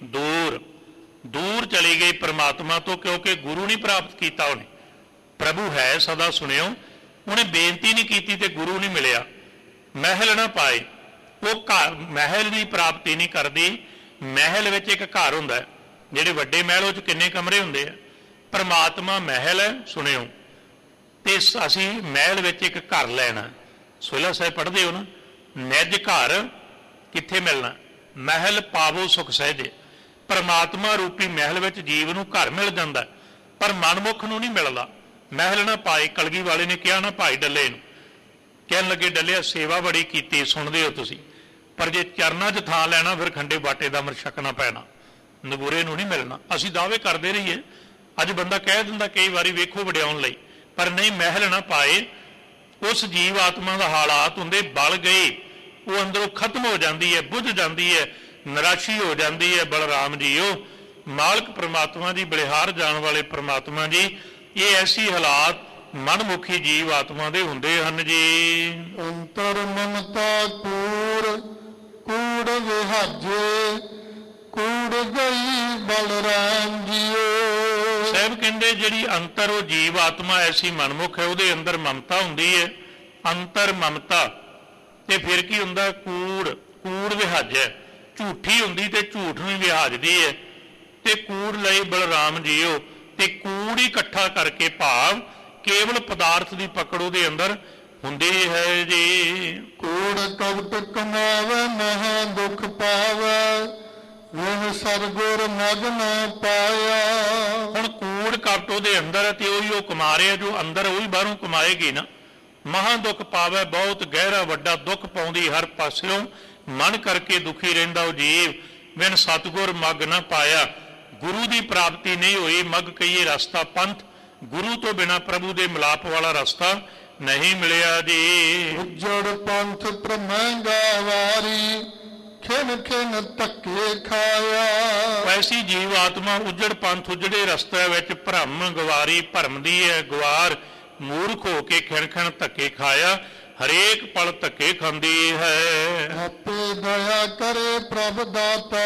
ਦੂਰ ਚਲੀ ਗਈ ਪਰਮਾਤਮਾ ਤੋਂ, ਕਿਉਂਕਿ ਗੁਰੂ ਨਹੀਂ ਪ੍ਰਾਪਤ ਕੀਤਾ ਉਹਨੇ। ਪ੍ਰਭੂ ਹੈ ਸਦਾ ਸੁਣਿਓ, ਉਹਨੇ ਬੇਨਤੀ ਨਹੀਂ ਕੀਤੀ ਤੇ ਗੁਰੂ ਨਹੀਂ ਮਿਲਿਆ। ਮਹਿਲ ਨਾ ਪਾਏ, ਉਹ ਘਰ ਮਹਿਲ ਦੀ ਪ੍ਰਾਪਤੀ ਨਹੀਂ ਕਰਦੀ। ਮਹਿਲ ਵਿੱਚ ਇੱਕ ਘਰ ਹੁੰਦਾ, ਜਿਹੜੇ ਵੱਡੇ ਮਹਿਲ ਉਹ 'ਚ ਕਿੰਨੇ ਕਮਰੇ ਹੁੰਦੇ ਆ, ਪਰਮਾਤਮਾ ਮਹਿਲ ਹੈ, ਸੁਣਿਓ। ਤੇ ਅਸੀਂ ਮਹਿਲ ਵਿੱਚ ਇੱਕ ਘਰ ਲੈਣਾ। ਸੋਹਿਲਾ ਸਾਹਿਬ ਪੜ੍ਹਦੇ ਹੋ ਨਾ, ਨਿਜ ਘਰ ਕਿੱਥੇ ਮਿਲਣਾ, ਮਹਿਲ ਪਾਵੋ ਸੁਖ ਸਹਿਜੇ। ਪਰਮਾਤਮਾ ਰੂਪੀ ਮਹਿਲ ਵਿੱਚ ਜੀਵ ਨੂੰ ਘਰ ਮਿਲ ਜਾਂਦਾ, ਪਰ ਮਨਮੁਖ ਨੂੰ ਨਹੀਂ ਮਿਲਦਾ। ਮਹਿਲ ਨਾ ਪਾਏ, ਕਲਗੀ ਵਾਲੇ ਨੇ ਕਿਹਾ ਨਾ ਭਾਈ ਡੱਲੇ ਨੂੰ, ਕਹਿਣ ਲੱਗੇ ਡੱਲਿਆ ਸੇਵਾ ਬੜੀ ਕੀਤੀ, ਸੁਣਦੇ ਹੋ ਤੁਸੀਂ, ਪਰ ਜੇ ਚਰਨਾਂ 'ਚ ਥਾਂ ਲੈਣਾ ਫਿਰ ਖੰਡੇ ਬਾਟੇ ਦਾ ਅਮਰ ਛਕਣਾ ਪੈਣਾ, ਨਗੂਰੇ ਨੂੰ ਨਹੀਂ ਮਿਲਣਾ। ਅਸੀਂ ਦਾਅਵੇ ਕਰਦੇ ਰਹੀਏ, ਅੱਜ ਬੰਦਾ ਕਹਿ ਦਿੰਦਾ ਕਈ ਵਾਰੀ ਵੇਖੋ ਵਡਿਆਉਣ ਲਈ, ਪਰ ਨਹੀਂ, ਮਹਿਲ ਨਾ ਪਾਏ। ਉਸ ਜੀਵ ਆਤਮਾ ਦਾ ਹਾਲਾਤ ਹੁੰਦੇ ਬਲ ਗਏ, ਉਹ ਅੰਦਰੋਂ ਖਤਮ ਹੋ ਜਾਂਦੀ ਹੈ, ਬੁੱਝ ਜਾਂਦੀ ਹੈ, ਨਿਰਾਸ਼ੀ ਹੋ ਜਾਂਦੀ ਹੈ। ਬਲਰਾਮ ਜੀ ਉਹ ਮਾਲਕ ਪ੍ਰਮਾਤਮਾ ਜੀ, ਬਲਿਹਾਰ ਜਾਣ ਵਾਲੇ ਪ੍ਰਮਾਤਮਾ ਜੀ, ਇਹ ਐਸੀ ਹਾਲਾਤ ਮਨਮੁਖੀ ਜੀਵ ਆਤਮਾ ਦੇ ਹੁੰਦੇ ਹਨ ਜੀ। ਅੰਤਰ ਮਮਤਾ ਕੂੜ ਵਿਹਾਜੇ ਕੂੜ ਗਈ ਬਲਰਾਮ ਜੀਓ। ਸਾਹਿਬ ਕਹਿੰਦੇ ਜਿਹੜੀ ਅੰਤਰ ਉਹ ਜੀਵ ਆਤਮਾ ਐਸੀ ਮਨਮੁਖ ਹੈ, ਉਹਦੇ ਅੰਦਰ ਮਮਤਾ ਹੁੰਦੀ ਹੈ। ਅੰਤਰ ਮਮਤਾ ਤੇ ਫਿਰ ਕੀ ਹੁੰਦਾ? ਕੂੜ। ਕੂੜ ਵਿਹਾਜ ਹੈ, ਝੂਠੀ ਹੁੰਦੀ ਤੇ ਝੂਠ ਨੂੰ ਵਿਹਾਜਦੀ ਹੈ। ਤੇ ਕੂੜ ਲਈ ਬਲਰਾਮ ਜੀਓ ਤੇ ਕੂੜ ਹੀ ਇਕੱਠਾ ਕਰਕੇ ਭਾਵ ਕੇਵਲ ਪਦਾਰਥ ਦੀ ਪਕੜ ਉਹਦੇ ਅੰਦਰ ਹੁੰਦੀ ਹੈ ਜੀ। ਕੂੜ ਕਪਟ ਕਮਾਵੇ ਮਹਾ ਦੁਖ ਪਾਵੇ, ਵਹ ਸਰਗੁਰ ਮਗ ਨਾ ਪਾਇਆ। ਹੁਣ ਕੂੜ ਕਪਟ ਉਹਦੇ ਅੰਦਰ ਹੈ ਤੇ ਉਹੀ ਉਹ ਕਮਾ ਰਿਹਾ, ਜੋ ਅੰਦਰ ਉਹੀ ਬਾਹਰੋਂ ਕਮਾਏਗੀ ਨਾ। ਮਹਾ ਦੁੱਖ ਪਾਵੇ, ਬਹੁਤ ਗਹਿਰਾ ਵੱਡਾ ਦੁੱਖ ਪਾਉਂਦੀ ਹਰ ਪਾਸਿਓਂ, ਮਨ ਕਰਕੇ ਦੁਖੀ ਰਹਿੰਦਾ ਉਹ ਜੀਵ। ਬਿਨ ਸਤਿਗੁਰ ਮਗ ਨਾ ਪਾਇਆ, ਗੁਰੂ ਦੀ ਪ੍ਰਾਪਤੀ ਨਹੀਂ ਹੋਈ। ਮਗ ਕਹੀਏ ਰਸਤਾ ਪੰਥ, ਗੁਰੂ ਤੋਂ ਬਿਨਾਂ ਪ੍ਰਭੂ ਦੇ ਮਿਲਾਪ ਵਾਲਾ ਰਸਤਾ ਨਹੀਂ ਮਿਲਿਆ ਜੀ। ਉਜੜ ਪੰਥ ਪ੍ਰਮਹਿੰਗਾ ਵਾਰੀ, ਖਿਨ ਖਿਨ ਧੱਕੇ ਖਾਇਆ। ਐਸੀ ਜੀਵ ਆਤਮਾ ਉਜੜ ਪੰਥ, ਉਜੜੇ ਰਸਤੇ ਵਿੱਚ ਭਰਮ ਗਵਾਰੀ, ਭਰਮਦੀ ਹੈ ਗਵਾਰ, ਮੂਰਖ ਹੋ ਕੇ ਖਿਣ ਖਿਣ ਧੱਕੇ ਖਾਇਆ, ਹਰੇਕ ਪਲ ਧੱਕੇ ਖਾਂਦੀ ਹੈ। ਆਪੇ ਦਇਆ ਕਰੇ ਪ੍ਰਭ ਦਾਤਾ,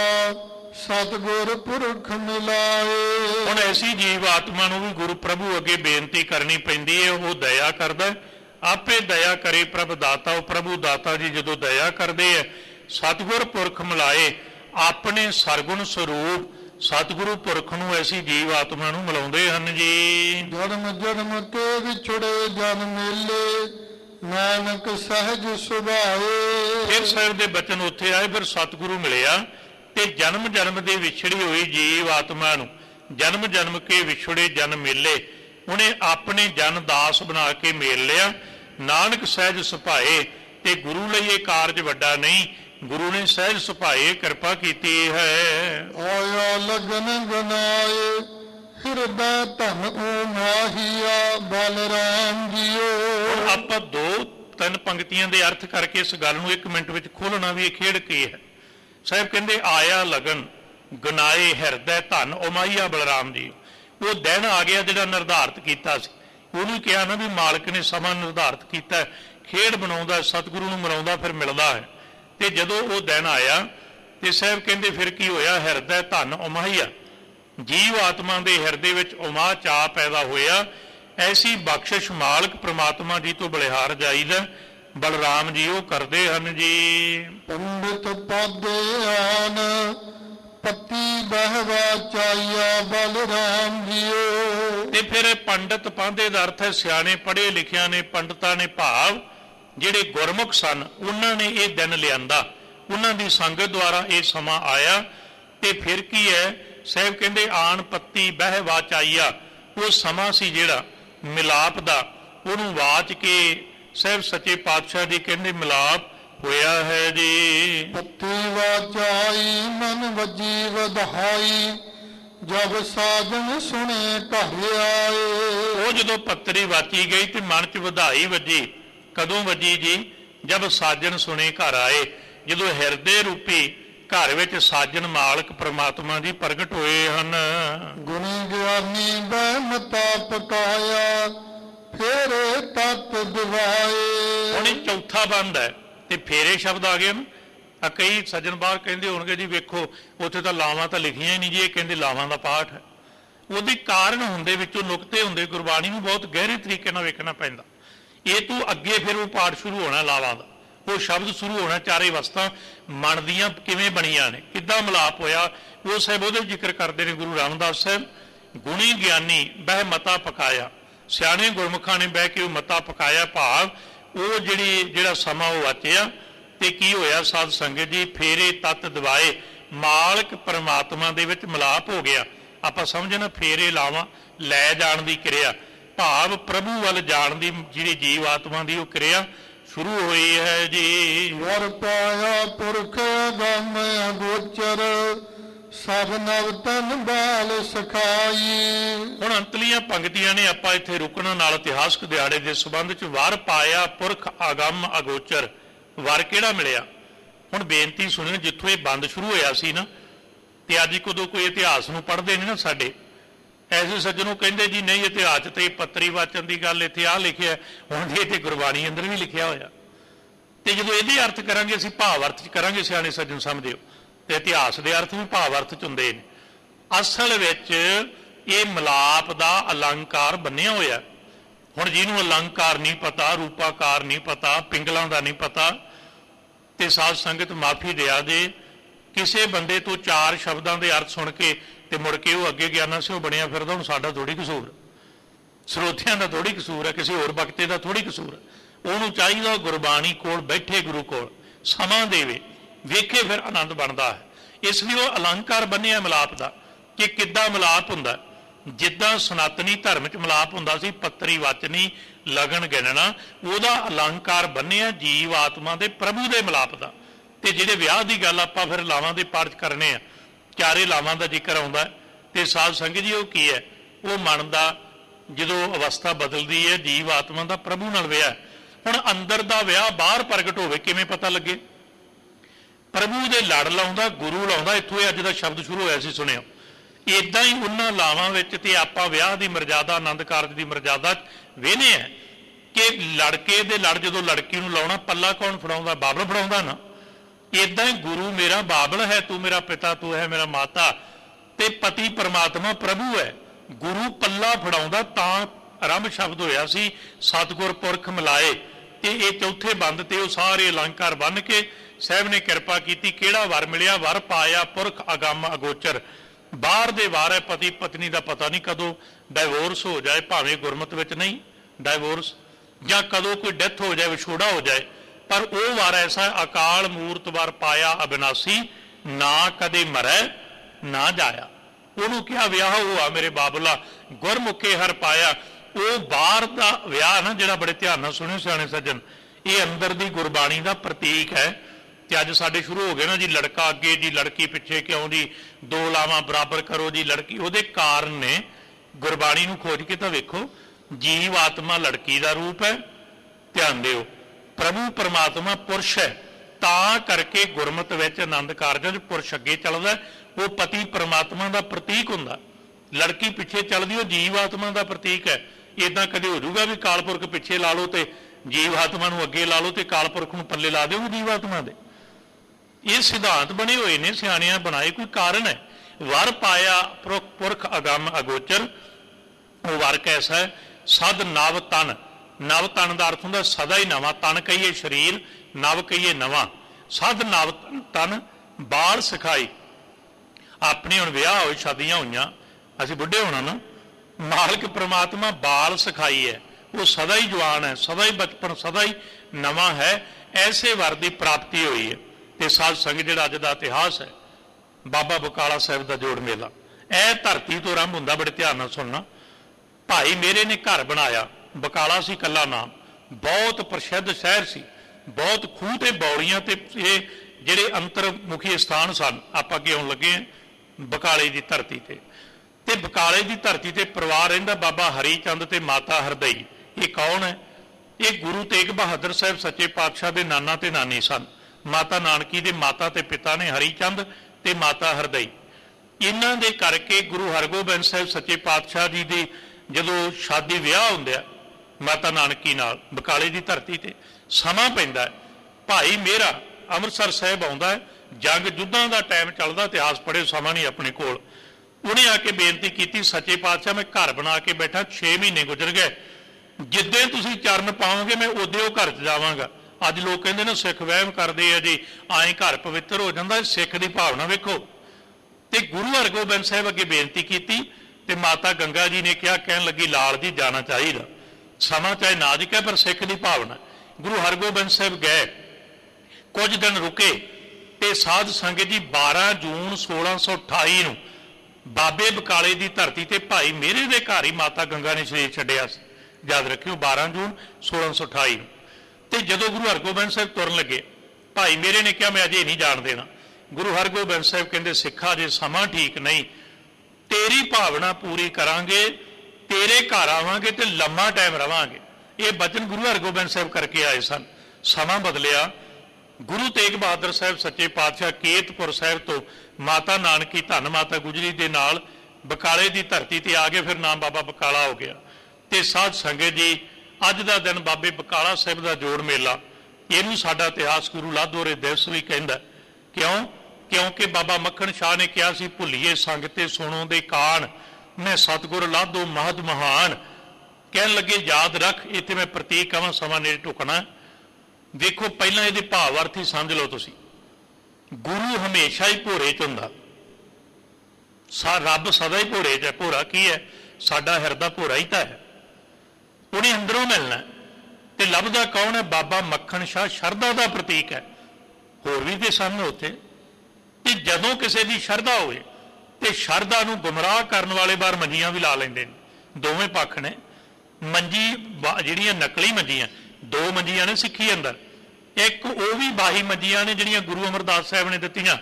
ਸਤਿਗੁਰ ਪੁਰਖ ਮਿਲਾਏ। ਹੁਣ ਐਸੀ ਜੀਵ ਆਤਮਾ ਨੂੰ ਵੀ ਗੁਰੂ ਪ੍ਰਭੂ ਅੱਗੇ ਬੇਨਤੀ ਕਰਨੀ ਪੈਂਦੀ ਹੈ, ਉਹ ਦਇਆ ਕਰਦਾ। ਆਪੇ ਦਇਆ ਕਰੇ ਪ੍ਰਭ ਦਾਤਾ, ਉਹ ਪ੍ਰਭੂ ਦਾਤਾ ਜੀ ਜਦੋਂ ਦਇਆ ਕਰਦੇ ਹੈ, ਸਤਿਗੁਰ ਪੁਰਖ ਮਿਲਾਏ। ਆਪਣੇ ਸਰਗੁਣ ਸਰੂਪ ਸਤਿਗੁਰੂ ਪੁਰਖ ਨੂੰ ਐਸੀ ਜੀਵ ਆਤਮਾ ਨੂੰ ਮਿਲਾਉਂਦੇ ਹਨ ਜੀ। ਜਨਮ ਜਨਮ ਕੇ ਵਿਛੜੇ ਜਨ ਮੇਲੇ, ਨਾਨਕ ਸਹਿਜ ਸੁਭਾਏ। ਫਿਰ ਸਾਹਿਬ ਦੇ ਬਚਨ ਉੱਥੇ ਆਏ, ਫਿਰ ਸਤਿਗੁਰੂ ਮਿਲਿਆ ਤੇ ਜਨਮ ਜਨਮ ਦੇ ਵਿਛੜੀ ਹੋਈ ਜੀਵ ਆਤਮਾ ਨੂੰ ਜਨਮ ਜਨਮ ਕੇ ਵਿਛੜੇ ਜਨ ਮੇਲੇ, ਉਹਨੇ ਆਪਣੇ ਜਨ ਦਾਸ ਬਣਾ ਕੇ ਮੇਲ ਲਿਆ। ਨਾਨਕ ਸਹਿਜ ਸੁਭਾਏ, ਤੇ ਗੁਰੂ ਲਈ ਇਹ ਕਾਰਜ ਵੱਡਾ ਨਹੀਂ, ਗੁਰੂ ਨੇ ਸਹਿਜ ਸੁਭਾਏ ਕਿਰਪਾ ਕੀਤੀ ਹੈ। ਆਇਆ ਲਗਨ ਗਨਾਏ, ਹਿਰਦਾ ਧਨ ਓ ਮਾਹੀਆ, ਬਲਰਾਮ ਜੀਓ। ਆਪਾਂ 2-3 ਪੰਕਤੀਆਂ ਦੇ ਅਰਥ ਕਰਕੇ ਇਸ ਗੱਲ ਨੂੰ 1 ਮਿੰਟ ਵਿੱਚ ਖੋਲਣਾ ਵੀ ਇਹ ਖੇਡ ਕੀ ਹੈ। ਸਾਹਿਬ ਕਹਿੰਦੇ ਆਇਆ ਲਗਨ ਗਨਾਏ, ਹਿਰਦੈ ਧਨ ਉਮਾਈਆ ਬਲਰਾਮ ਜੀ। ਉਹ ਦਿਨ ਆ ਗਿਆ ਜਿਹੜਾ ਨਿਰਧਾਰਿਤ ਕੀਤਾ ਸੀ। ਉਹਨੂੰ ਕਿਹਾ ਨਾ ਵੀ ਮਾਲਕ ਨੇ ਸਮਾਂ ਨਿਰਧਾਰਿਤ ਕੀਤਾ, ਖੇਡ ਬਣਾਉਂਦਾ, ਸਤਿਗੁਰੂ ਨੂੰ ਮਨਾਉਂਦਾ ਫਿਰ ਮਿਲਦਾ ਹੈ। ਤੇ ਜਦੋਂ ਉਹ ਦਿਨ ਆਇਆ ਤੇ ਸਾਹਿਬ ਕਹਿੰਦੇ ਫਿਰ ਕੀ ਹੋਇਆ? ਹਿਰਦੈ ਧਨ ਉਮਾਈਆ, ਜੀਵ ਆਤਮਾ ਦੇ ਹਿਰਦੇ ਵਿੱਚ ਉਮਾ ਚਾਅ ਪੈਦਾ ਹੋਇਆ। ਐਸੀ ਬਖਸ਼ਿਸ਼ ਮਾਲਕ ਪ੍ਰਮਾਤਮਾ ਜੀ ਤੋਂ ਬਲਿਹਾਰ ਜਾਈਦਾ, ਬਲਰਾਮ ਜੀ ਉਹ ਕਰਦੇ ਹਨ ਜੀ। ਪੰਡਿਤ ਪਾਦੇ ਆਨ, ਪਤੀ ਬਹਿਵਾ ਚਾਈਆ, ਬਲਰਾਮ ਜੀਓ। ਤੇ ਫਿਰ ਪੰਡਤ ਪਾਂਦੇ ਦਾ ਅਰਥ ਹੈ ਸਿਆਣੇ ਪੜ੍ਹੇ ਲਿਖਿਆ ਨੇ, ਪੰਡਤਾਂ ਨੇ, ਭਾਵ ਜਿਹੜੇ ਗੁਰਮੁਖ ਸਨ, ਉਹਨਾਂ ਨੇ ਇਹ ਦਿਨ ਲਿਆਂਦਾ, ਉਹਨਾਂ ਦੀ ਸੰਗਤ ਦੁਆਰਾ ਇਹ ਸਮਾਂ ਆਇਆ। ਤੇ ਫਿਰ ਕੀ ਹੈ? ਸਾਹਿਬ ਕਹਿੰਦੇ ਆਣ ਪੱਤੀ ਬਹਿ ਵਾਚਾਈਆ, ਉਹ ਸਮਾਂ ਸੀ ਜਿਹੜਾ ਮਿਲਾਪ ਦਾ, ਉਹਨੂੰ ਵਾਚ ਕੇ ਸਾਹਿਬ ਸੱਚੇ ਪਾਤਸ਼ਾਹ ਜੀ ਕਹਿੰਦੇ ਮਿਲਾਪ ਹੋਇਆ ਹੈ ਜੀ। ਪੱਤੀ ਵਾਚਾਈ ਮਨ ਵਜੀ ਵਧਾਈ, ਜਬ ਸਾਜਨ ਸੁਣੇ ਘਰ ਆਏ। ਉਹ ਜਦੋਂ ਪੱਤਰੀ ਵਾਚੀ ਗਈ ਤੇ ਮਨ 'ਚ ਵਧਾਈ ਵੱਜੀ। ਕਦੋਂ ਵੱਜੀ ਜੀ? ਜਬ ਸਾਜਨ ਸੁਣੇ ਘਰ ਆਏ, ਜਦੋਂ ਹਿਰਦੇ ਰੂਪੀ ਘਰ ਵਿੱਚ ਸਾਜਨ ਮਾਲਕ ਪ੍ਰਮਾਤਮਾ ਜੀ ਪ੍ਰਗਟ ਹੋਏ ਹਨ। ਗੁਣੀ ਗਿਆਨੀ ਬਹਿਮਤਾ ਪਕਾਇਆ, ਫੇਰੇ ਤਤ ਦਿਵਾਏ। ਹੁਣ ਇਹ ਚੌਥਾ ਬੰਦ ਹੈ ਤੇ ਫੇਰੇ ਸ਼ਬਦ ਆ ਗਏ ਨਾ। ਕਈ ਸੱਜਣ ਬਾਹਰ ਕਹਿੰਦੇ ਹੋਣਗੇ ਜੀ ਵੇਖੋ ਉੱਥੇ ਤਾਂ ਲਾਵਾਂ ਤਾਂ ਲਿਖੀਆਂ ਹੀ ਨਹੀਂ ਜੀ, ਇਹ ਕਹਿੰਦੇ ਲਾਵਾਂ ਦਾ ਪਾਠ ਹੈ। ਉਹਦੇ ਕਾਰਨ ਹੁੰਦੇ, ਵਿੱਚੋਂ ਨੁਕਤੇ ਹੁੰਦੇ, ਗੁਰਬਾਣੀ ਨੂੰ ਬਹੁਤ ਗਹਿਰੇ ਤਰੀਕੇ ਨਾਲ ਵੇਖਣਾ ਪੈਂਦਾ। ਇਹ ਤੋਂ ਅੱਗੇ ਫਿਰ ਉਹ ਪਾਠ ਸ਼ੁਰੂ ਹੋਣਾ ਲਾਵਾਂ ਦਾ, ਉਹ ਸ਼ਬਦ ਸ਼ੁਰੂ ਹੋਣਾ। ਚਾਰੇ ਵਸਤਾਂ ਮਨ ਦੀਆਂ ਕਿਵੇਂ ਬਣੀਆਂ ਨੇ, ਕਿੱਦਾਂ ਮਿਲਾਪ ਹੋਇਆ, ਉਹ ਸਾਹਿਬ ਉਹਦੇ ਜ਼ਿਕਰ ਕਰਦੇ ਨੇ ਗੁਰੂ ਰਾਮਦਾਸ ਸਾਹਿਬ। ਗੁਣੀ ਗਿਆਨੀ ਬਹਿ ਮਤਾ ਪਕਾਇਆ, ਸਿਆਣੇ ਗੁਰਮੁਖਾਂ ਨੇ ਬਹਿ ਕੇ ਉਹ ਮਤਾ ਪਕਾਇਆ, ਭਾਵ ਉਹ ਜਿਹੜਾ ਸਮਾਂ ਉਹ ਵਾਚਿਆ। ਤੇ ਕੀ ਹੋਇਆ ਸਾਧ ਸੰਗਤ ਜੀ? ਫੇਰੇ ਤਤ ਦਿਵਾਏ, ਮਾਲਕ ਪਰਮਾਤਮਾ ਦੇ ਵਿੱਚ ਮਿਲਾਪ ਹੋ ਗਿਆ। ਆਪਾਂ ਸਮਝਣਾ ਫੇਰੇ ਲਾਵਾਂ ਲੈ ਜਾਣ ਦੀ ਕਿਰਿਆ, ਭਾਵ ਪ੍ਰਭੂ ਵੱਲ ਜਾਣ ਦੀ ਜਿਹੜੀ ਜੀਵ ਆਤਮਾ ਦੀ ਉਹ ਕਿਰਿਆ ਸ਼ੁਰੂ ਹੋਈ ਹੈ ਜੀ। ਵਰ ਪਾਇਆ ਪੁਰਖ ਗਮ ਅਗੋਚਰ, ਸਭ ਨਵ ਤਨ ਬਾਲ ਸਖਾਈ। ਹੁਣ ਅੰਤਲੀਆਂ ਪੰਕਤੀਆਂ ਨੇ ਆਪਾਂ ਇੱਥੇ ਰੁਕਣ ਨਾਲ ਇਤਿਹਾਸਕ ਦਿਹਾੜੇ ਦੇ ਸੰਬੰਧ 'ਚ ਵਰ ਪਾਇਆ ਪੁਰਖ ਅਗੰਮ ਅਗੋਚਰ, ਵਰ ਕਿਹੜਾ ਮਿਲਿਆ? ਹੁਣ ਬੇਨਤੀ ਸੁਣਿਓ, ਜਿੱਥੋਂ ਇਹ ਬੰਦ ਸ਼ੁਰੂ ਹੋਇਆ ਸੀ ਨਾ, ਤੇ ਅੱਜ ਕਦੋਂ ਕੋਈ ਇਤਿਹਾਸ ਨੂੰ ਪੜ੍ਹਦੇ ਨੇ ਨਾ ਸਾਡੇ ਐਸੇ ਸੱਜਣੋਂ ਕਹਿੰਦੇ ਜੀ ਨਹੀਂ ਇਤਿਹਾਸ 'ਚ ਤੇ ਪੱਤਰੀ ਵਾਚਨ ਦੀ ਗੱਲ ਇੱਥੇ ਆ ਲਿਖਿਆ, ਹੁਣ ਇਹ ਤੇ ਗੁਰਬਾਣੀ ਅੰਦਰ ਵੀ ਲਿਖਿਆ ਹੋਇਆ। ਤੇ ਜਦੋਂ ਇਹਦੇ ਅਰਥ ਕਰਾਂਗੇ ਅਸੀਂ ਭਾਵ ਅਰਥ 'ਚ ਕਰਾਂਗੇ, ਸਿਆਣੇ ਸੱਜਣ ਸਮਝਿਓ। ਤੇ ਇਤਿਹਾਸ ਦੇ ਅਰਥ ਵੀ ਭਾਵ ਅਰਥ 'ਚ ਹੁੰਦੇ ਨੇ। ਅਸਲ ਵਿੱਚ ਇਹ ਮਿਲਾਪ ਦਾ ਅਲੰਕਾਰ ਬੰਨਿਆ ਹੋਇਆ। ਹੁਣ ਜਿਹਨੂੰ ਅਲੰਕਾਰ ਨਹੀਂ ਪਤਾ, ਰੂਪਾਕਾਰ ਨਹੀਂ ਪਤਾ, ਪਿੰਗਲਾਂ ਦਾ ਨਹੀਂ ਪਤਾ, ਤੇ ਸਾਧ ਸੰਗਤ ਮਾਫੀ ਦਿਆ ਜੇ ਕਿਸੇ ਬੰਦੇ ਤੋਂ 4 ਸ਼ਬਦਾਂ ਦੇ ਅਰਥ ਸੁਣ ਕੇ ਤੇ ਮੁੜ ਕੇ ਉਹ ਅੱਗੇ ਗਿਆਨਾਂ ਸਿਓ ਬਣਿਆ ਫਿਰਦਾ, ਹੁਣ ਸਾਡਾ ਥੋੜੀ ਕਸੂਰ, ਸਰੋਤਿਆਂ ਦਾ ਥੋੜੀ ਕਸੂਰ ਹੈ, ਕਿਸੇ ਹੋਰ ਬਖਤੇ ਦਾ ਥੋੜੀ ਕਸੂਰ ਹੈ। ਉਹਨੂੰ ਚਾਹੀਦਾ ਗੁਰਬਾਣੀ ਕੋਲ ਬੈਠੇ, ਗੁਰੂ ਕੋਲ ਸਮਾਂ ਦੇਵੇ, ਵੇਖੇ, ਫਿਰ ਆਨੰਦ ਬਣਦਾ ਹੈ। ਇਸ ਲਈ ਉਹ ਅਲੰਕਾਰ ਬੰਨਿਆ ਮਿਲਾਪ ਦਾ ਕਿ ਕਿੱਦਾਂ ਮਿਲਾਪ ਹੁੰਦਾ। ਜਿੱਦਾਂ ਸਨਾਤਨੀ ਧਰਮ 'ਚ ਮਿਲਾਪ ਹੁੰਦਾ ਸੀ, ਪੱਤਰੀ ਵਚਨੀ ਲਗਨ ਗਿਣਨਾ, ਉਹਦਾ ਅਲੰਕਾਰ ਬੰਨਿਆ ਜੀਵ ਆਤਮਾ ਦੇ ਪ੍ਰਭੂ ਦੇ ਮਿਲਾਪ ਦਾ। ਤੇ ਜਿਹੜੇ ਵਿਆਹ ਦੀ ਗੱਲ ਆਪਾਂ ਫਿਰ ਲਾਵਾਂ ਦੇ ਪਾਠ ਕਰਨੇ ਆ, 4 ਲਾਵਾਂ ਦਾ ਜ਼ਿਕਰ ਆਉਂਦਾ ਤੇ ਸਾਧ ਸੰਗਤ ਜੀ ਉਹ ਕੀ ਹੈ, ਉਹ ਮਨ ਦਾ ਜਦੋਂ ਅਵਸਥਾ ਬਦਲਦੀ ਹੈ, ਜੀਵ ਆਤਮਾ ਦਾ ਪ੍ਰਭੂ ਨਾਲ ਵਿਆਹ। ਹੁਣ ਅੰਦਰ ਦਾ ਵਿਆਹ ਬਾਹਰ ਪ੍ਰਗਟ ਹੋਵੇ ਕਿਵੇਂ ਪਤਾ ਲੱਗੇ? ਪ੍ਰਭੂ ਦੇ ਲੜ ਲਾਉਂਦਾ, ਗੁਰੂ ਲਾਉਂਦਾ। ਇੱਥੋਂ ਇਹ ਅੱਜ ਦਾ ਸ਼ਬਦ ਸ਼ੁਰੂ ਹੋਇਆ ਸੀ, ਸੁਣਿਓ। ਇਦਾਂ ਹੀ ਉਹਨਾਂ ਲਾਵਾਂ ਵਿੱਚ ਤੇ ਆਪਾਂ ਵਿਆਹ ਦੀ ਮਰਜ਼ਾਦਾ, ਆਨੰਦ ਕਾਰਜ ਦੀ ਮਰਜ਼ਾਦਾ ਵੇਖਦੇ ਆ ਕਿ ਲੜਕੇ ਦੇ ਲੜ ਜਦੋਂ ਲੜਕੀ ਨੂੰ ਲਾਉਣਾ, ਪੱਲਾ ਕੌਣ ਫੜਾਉਂਦਾ? ਬਾਬਲ ਫੜਾਉਂਦਾ ਨਾ। ਇਦਾਂ ਹੀ ਗੁਰੂ ਮੇਰਾ ਬਾਬਲ ਹੈ, ਤੂੰ ਮੇਰਾ ਪਿਤਾ, ਤੂੰ ਹੈ ਮੇਰਾ ਮਾਤਾ, ਤੇ ਪਤੀ ਪਰਮਾਤਮਾ ਪ੍ਰਭੂ ਹੈ। ਗੁਰੂ ਪੱਲਾ ਫੜਾਉਂਦਾ, ਤਾਂ ਆਰੰਭ ਸ਼ਬਦ ਹੋਇਆ ਸੀ ਸਤਿਗੁਰ ਪੁਰਖ ਮਿਲਾਏ। ਤੇ ਇਹ ਚੌਥੇ ਬੰਦ ਤੇ ਉਹ ਸਾਰੇ ਅਲੰਕਾਰ ਬੰਨ ਕੇ ਸਾਹਿਬ ਨੇ ਕਿਰਪਾ ਕੀਤੀ। ਕਿਹੜਾ ਵਰ ਮਿਲਿਆ? ਵਰ ਪਾਇਆ ਪੁਰਖ ਅਗੰਮ ਅਗੋਚਰ। ਬਾਹਰ ਦੇ ਵਾਰ ਹੈ, ਪਤੀ ਪਤਨੀ ਦਾ ਪਤਾ ਨਹੀਂ ਕਦੋਂ ਡਾਈਵੋਰਸ ਹੋ ਜਾਏ, ਭਾਵੇਂ ਗੁਰਮਤ ਵਿੱਚ ਨਹੀਂ ਡਾਈਵੋਰਸ, ਜਾਂ ਕਦੋਂ ਕੋਈ ਡੈਥ ਹੋ ਜਾਏ, ਵਿਛੋੜਾ ਹੋ ਜਾਏ, ਪਰ ਉਹ ਵਾਰ ਐਸਾ ਅਕਾਲ ਮੂਰਤ ਵਰ ਪਾਇਆ ਅਬਿਨਾਸੀ, ਨਾ ਕਦੇ ਮਰੈ ਨਾ ਜਾਇਆ। ਉਹਨੂੰ ਕਿਹਾ ਵਿਆਹ ਹੋਆ ਮੇਰੇ ਬਾਬਲਾ, ਗੁਰਮੁਖੇ ਹਰ ਪਾਇਆ। ਉਹ ਬਾਹਰ ਦਾ ਵਿਆਹ ਨਾ ਜਿਹੜਾ, ਬੜੇ ਧਿਆਨ ਨਾਲ ਸੁਣਿਓ ਸਿਆਣੇ ਸੱਜਣ, ਇਹ ਅੰਦਰ ਦੀ ਗੁਰਬਾਣੀ ਦਾ ਪ੍ਰਤੀਕ ਹੈ। ਤੇ ਅੱਜ ਸਾਡੇ ਸ਼ੁਰੂ ਹੋ ਗਏ ਨਾ ਜੀ, ਲੜਕਾ ਅੱਗੇ ਜੀ ਲੜਕੀ ਪਿੱਛੇ ਕਿਉਂ ਜੀ, 2 ਲਾਵਾਂ ਬਰਾਬਰ ਕਰੋ ਜੀ ਲੜਕੀ। ਉਹਦੇ ਕਾਰਨ ਨੇ, ਗੁਰਬਾਣੀ ਨੂੰ ਖੋਜ ਕੇ ਤਾਂ ਵੇਖੋ। ਜੀਵ ਆਤਮਾ ਲੜਕੀ ਦਾ ਰੂਪ ਹੈ, ਧਿਆਨ ਦਿਓ। ਪ੍ਰਭੂ ਪਰਮਾਤਮਾ ਪੁਰਸ਼ ਹੈ, ਤਾਂ ਕਰਕੇ ਗੁਰਮਤ ਵਿੱਚ ਆਨੰਦ ਕਾਰਜਾਂ 'ਚ ਪੁਰਸ਼ ਅੱਗੇ ਚੱਲਦਾ, ਉਹ ਪਤੀ ਪਰਮਾਤਮਾ ਦਾ ਪ੍ਰਤੀਕ ਹੁੰਦਾ। ਲੜਕੀ ਪਿੱਛੇ ਚੱਲਦੀ, ਉਹ ਜੀਵ ਆਤਮਾ ਦਾ ਪ੍ਰਤੀਕ ਹੈ। ਇਦਾਂ ਕਦੇ ਹੋ ਜਾਊਗਾ ਵੀ ਕਾਲਪੁਰਖ ਪਿੱਛੇ ਲਾ ਲਓ ਤੇ ਜੀਵ ਆਤਮਾ ਨੂੰ ਅੱਗੇ ਲਾ ਲਓ, ਤੇ ਕਾਲਪੁਰਖ ਨੂੰ ਪੱਲੇ ਲਾ ਦਿਓ ਜੀਵ ਆਤਮਾ ਦੇ। ਇਹ ਸਿਧਾਂਤ ਬਣੇ ਹੋਏ ਨੇ, ਸਿਆਣਿਆਂ ਬਣਾਏ, ਕੋਈ ਕਾਰਨ ਹੈ। ਵਰ ਪਾਇਆ ਪੁਰਖ ਅਗੰਮ ਅਗੋਚਰ। ਉਹ ਵਰ ਕੈਸਾ ਹੈ? ਸਦ ਨਵ ਤਨ। ਨਵ ਤਨ ਦਾ ਅਰਥ ਹੁੰਦਾ ਸਦਾ ਹੀ ਨਵਾਂ। ਤਨ ਕਹੀਏ ਸਰੀਰ, ਨਵ ਕਹੀਏ ਨਵਾਂ। ਸਦ ਨਵ ਤਨ ਬਾਲ ਸਿਖਾਈ। ਆਪਣੇ ਹੁਣ ਵਿਆਹ ਹੋਏ, ਸ਼ਾਦੀਆਂ ਹੋਈਆਂ, ਅਸੀਂ ਬੁੱਢੇ ਹੋਣਾ ਨਾ, ਮਾਲਕ ਪ੍ਰਮਾਤਮਾ ਬਾਲ ਸਿਖਾਈ ਹੈ। ਉਹ ਸਦਾ ਹੀ ਜਵਾਨ ਹੈ, ਸਦਾ ਹੀ ਬਚਪਨ, ਸਦਾ ਹੀ ਨਵਾਂ ਹੈ। ਐਸੇ ਵਰ ਦੀ ਪ੍ਰਾਪਤੀ ਹੋਈ ਹੈ। ਤੇ ਸਾਧ ਸੰਗਤ ਜਿਹੜਾ ਅੱਜ ਦਾ ਇਤਿਹਾਸ ਹੈ, ਬਾਬਾ ਬਕਾਲਾ ਸਾਹਿਬ ਦਾ ਜੋੜ ਮੇਲਾ, ਇਹ ਧਰਤੀ ਤੋਂ ਆਰੰਭ ਹੁੰਦਾ। ਬੜੇ ਧਿਆਨ ਨਾਲ ਸੁਣਨਾ। ਭਾਈ ਮੇਰੇ ਨੇ ਘਰ ਬਣਾਇਆ, ਬਕਾਲਾ ਸੀ ਇਕੱਲਾ ਨਾਮ, ਬਹੁਤ ਪ੍ਰਸਿੱਧ ਸ਼ਹਿਰ ਸੀ, ਬਹੁਤ ਖੂਹ ਤੇ ਬੌਲੀਆਂ ਤੇ ਇਹ ਜਿਹੜੇ ਅੰਤਰਮੁਖੀ ਸਥਾਨ ਸਨ। ਆਪਾਂ ਅੱਗੇ ਆਉਣ ਲੱਗੇ ਹਾਂ ਬਕਾਲੇ ਦੀ ਧਰਤੀ ਤੇ। ਤੇ ਬਕਾਲੇ ਦੀ ਧਰਤੀ ਤੇ ਪਰਿਵਾਰ ਰਹਿੰਦਾ ਬਾਬਾ ਹਰੀ ਚੰਦ ਤੇ ਮਾਤਾ ਹਰਦਈ। ਇਹ ਕੌਣ ਹੈ? ਇਹ ਗੁਰੂ ਤੇਗ ਬਹਾਦਰ ਸਾਹਿਬ ਸੱਚੇ ਪਾਤਸ਼ਾਹ ਦੇ ਨਾਨਾ ਤੇ ਨਾਨੀ ਸਨ। ਮਾਤਾ ਨਾਨਕੀ ਦੇ ਮਾਤਾ ਤੇ ਪਿਤਾ ਨੇ ਹਰੀ ਚੰਦ ਤੇ ਮਾਤਾ ਹਰਦਈ। ਇਹਨਾਂ ਦੇ ਕਰਕੇ ਗੁਰੂ ਹਰਗੋਬਿੰਦ ਸਾਹਿਬ ਸੱਚੇ ਪਾਤਸ਼ਾਹ ਜੀ ਦੀ ਜਦੋਂ ਸ਼ਾਦੀ ਵਿਆਹ ਹੁੰਦੇ ਮਾਤਾ ਨਾਨਕੀ ਨਾਲ ਬਕਾਲੇ ਦੀ ਧਰਤੀ ਤੇ, ਸਮਾਂ ਪੈਂਦਾ ਹੈ। ਭਾਈ ਮੇਰਾ ਅੰਮ੍ਰਿਤਸਰ ਸਾਹਿਬ ਆਉਂਦਾ ਹੈ, ਜੰਗ ਯੁੱਧਾਂ ਦਾ ਟਾਈਮ ਚੱਲਦਾ, ਇਤਿਹਾਸ ਪੜ੍ਹੇ, ਸਮਾਂ ਨਹੀਂ ਆਪਣੇ ਕੋਲ। ਉਹਨੇ ਆ ਕੇ ਬੇਨਤੀ ਕੀਤੀ, ਸੱਚੇ ਪਾਤਸ਼ਾਹ ਮੈਂ ਘਰ ਬਣਾ ਕੇ ਬੈਠਾ, 6 ਮਹੀਨੇ ਗੁਜ਼ਰ ਗਏ, ਜਿੱਦੇ ਤੁਸੀਂ ਚਰਨ ਪਾਓਗੇ ਮੈਂ ਉਦੋਂ ਉਹ ਘਰ 'ਚ ਜਾਵਾਂਗਾ। ਅੱਜ ਲੋਕ ਕਹਿੰਦੇ ਨੇ ਸਿੱਖ ਵਹਿਮ ਕਰਦੇ ਆ ਜੀ, ਆਏ ਘਰ ਪਵਿੱਤਰ ਹੋ ਜਾਂਦਾ। ਸਿੱਖ ਦੀ ਭਾਵਨਾ ਵੇਖੋ। ਤੇ ਗੁਰੂ ਹਰਗੋਬਿੰਦ ਸਾਹਿਬ ਅੱਗੇ ਬੇਨਤੀ ਕੀਤੀ ਤੇ ਮਾਤਾ ਗੰਗਾ ਜੀ ਨੇ ਕਿਹਾ, ਕਹਿਣ ਲੱਗੀ ਲਾਲ ਜੀ ਜਾਣਾ ਚਾਹੀਦਾ, ਸਮਾਂ ਚਾਹੇ ਨਾਜ਼ੁਕ ਹੈ ਪਰ ਸਿੱਖ ਦੀ ਭਾਵਨਾ। ਗੁਰੂ ਹਰਗੋਬਿੰਦ ਸਾਹਿਬ ਗਏ, ਕੁਝ ਦਿਨ ਰੁਕੇ ਤੇ ਸਾਧ ਸੰਗਤ ਜੀ 12 ਜੂਨ 1628 ਨੂੰ ਬਾਬੇ ਬਕਾਲੇ ਦੀ ਧਰਤੀ ਤੇ ਭਾਈ ਮੇਰੇ ਦੇ ਘਰ ਹੀ ਮਾਤਾ ਗੰਗਾ ਨੇ ਸਰੀਰ ਛੱਡਿਆ ਸੀ। ਯਾਦ ਰੱਖਿਓ 12 ਜੂਨ 1628 ਨੂੰ। ਤੇ ਜਦੋਂ ਗੁਰੂ ਹਰਗੋਬਿੰਦ ਸਾਹਿਬ ਤੁਰਨ ਲੱਗੇ, ਭਾਈ ਮੇਰੇ ਨੇ ਕਿਹਾ ਮੈਂ ਅਜੇ ਨਹੀਂ ਜਾਣ ਦੇਣਾ। ਗੁਰੂ ਹਰਗੋਬਿੰਦ ਸਾਹਿਬ ਕਹਿੰਦੇ ਸਿੱਖਾ ਜੇ ਸਮਾਂ ਠੀਕ ਨਹੀਂ, ਤੇਰੀ ਭਾਵਨਾ ਪੂਰੀ ਕਰਾਂਗੇ, ਤੇਰੇ ਘਰ ਆਵਾਂਗੇ ਤੇ ਲੰਮਾ ਟਾਈਮ ਰਵਾਂਗੇ। ਇਹ ਬਚਨ ਗੁਰੂ ਹਰਗੋਬਿੰਦ ਸਾਹਿਬ ਕਰਕੇ ਆਏ ਸਨ। ਸਮਾਂ ਬਦਲਿਆ। ਗੁਰੂ ਤੇਗ ਬਹਾਦਰ ਸਾਹਿਬ ਸੱਚੇ ਪਾਤਸ਼ਾਹ ਕੇਤਪੁਰ ਸਾਹਿਬ ਤੋਂ ਮਾਤਾ ਨਾਨਕੀ ਧੰਨ ਮਾਤਾ ਗੁਜਰੀ ਦੇ ਨਾਲ ਬਕਾਲੇ ਦੀ ਧਰਤੀ ਤੇ ਆ ਗਏ। ਫਿਰ ਨਾਮ ਬਾਬਾ ਬਕਾਲਾ ਹੋ ਗਿਆ। ਤੇ ਸਾਧ ਸੰਗਤ ਜੀ ਅੱਜ ਦਾ ਦਿਨ ਬਾਬੇ ਬਕਾਲਾ ਸਾਹਿਬ ਦਾ ਜੋੜ ਮੇਲਾ, ਇਹਨੂੰ ਸਾਡਾ ਇਤਿਹਾਸ ਗੁਰੂ ਲਾਧੋਰੇ ਦਿਵਸ ਵੀ ਕਹਿੰਦਾ। ਕਿਉਂ? ਕਿਉਂਕਿ ਬਾਬਾ ਮੱਖਣ ਸ਼ਾਹ ਨੇ ਕਿਹਾ ਸੀ, ਭੁੱਲੀਏ ਸੰਗ ਤੇ ਸੁਣੋ ਦੇ ਕਾਣ, ਮੈਂ ਸਤਿਗੁਰ ਲਾਧੋ ਮਹਦ ਮਹਾਨ। ਕਹਿਣ ਲੱਗੇ ਯਾਦ ਰੱਖ, ਇੱਥੇ ਮੈਂ ਪ੍ਰਤੀਕ ਕਹਾਂ, ਸਮਾਂ ਨੇੜੇ ਢੁਕਣਾ। ਦੇਖੋ ਪਹਿਲਾਂ ਇਹਦੇ ਭਾਵ ਅਰਥ ਹੀ ਸਮਝ ਲਓ ਤੁਸੀਂ। ਗੁਰੂ ਹਮੇਸ਼ਾ ਹੀ ਭੋਰੇ 'ਚ ਹੁੰਦਾ, ਰੱਬ ਸਦਾ ਹੀ ਭੋਰੇ 'ਚ ਹੈ। ਭੋਰਾ ਕੀ ਹੈ? ਸਾਡਾ ਹਿਰਦਾ ਭੋਰਾ ਹੀ ਤਾਂ ਹੈ, ਉਹਨੇ ਅੰਦਰੋਂ ਮਿਲਣਾ। ਤੇ ਲੱਭਦਾ ਕੌਣ ਹੈ? ਬਾਬਾ ਮੱਖਣ ਸ਼ਾਹ ਸ਼ਰਧਾ ਦਾ ਪ੍ਰਤੀਕ ਹੈ। ਹੋਰ ਵੀ ਤੇ ਸਨ ਉੱਥੇ। ਤੇ ਜਦੋਂ ਕਿਸੇ ਦੀ ਸ਼ਰਧਾ ਹੋਵੇ ਤੇ ਸ਼ਰਧਾ ਨੂੰ ਗੁੰਮਰਾਹ ਕਰਨ ਵਾਲੇ ਬਾਹਰ ਮੰਜੀਆਂ ਵੀ ਲਾ ਲੈਂਦੇ ਨੇ। ਦੋਵੇਂ ਪੱਖ ਨੇ। ਮੰਜੀ ਜਿਹੜੀਆਂ ਨਕਲੀ ਮੰਜੀਆਂ, 2 ਮੰਜੀਆਂ ਨੇ ਸਿੱਖੀ ਅੰਦਰ, ਇੱਕ ਉਹ ਵੀ ਬਾਹੀ ਮੰਜੀਆਂ ਨੇ ਜਿਹੜੀਆਂ ਗੁਰੂ ਅਮਰਦਾਸ ਸਾਹਿਬ ਨੇ ਦਿੱਤੀਆਂ।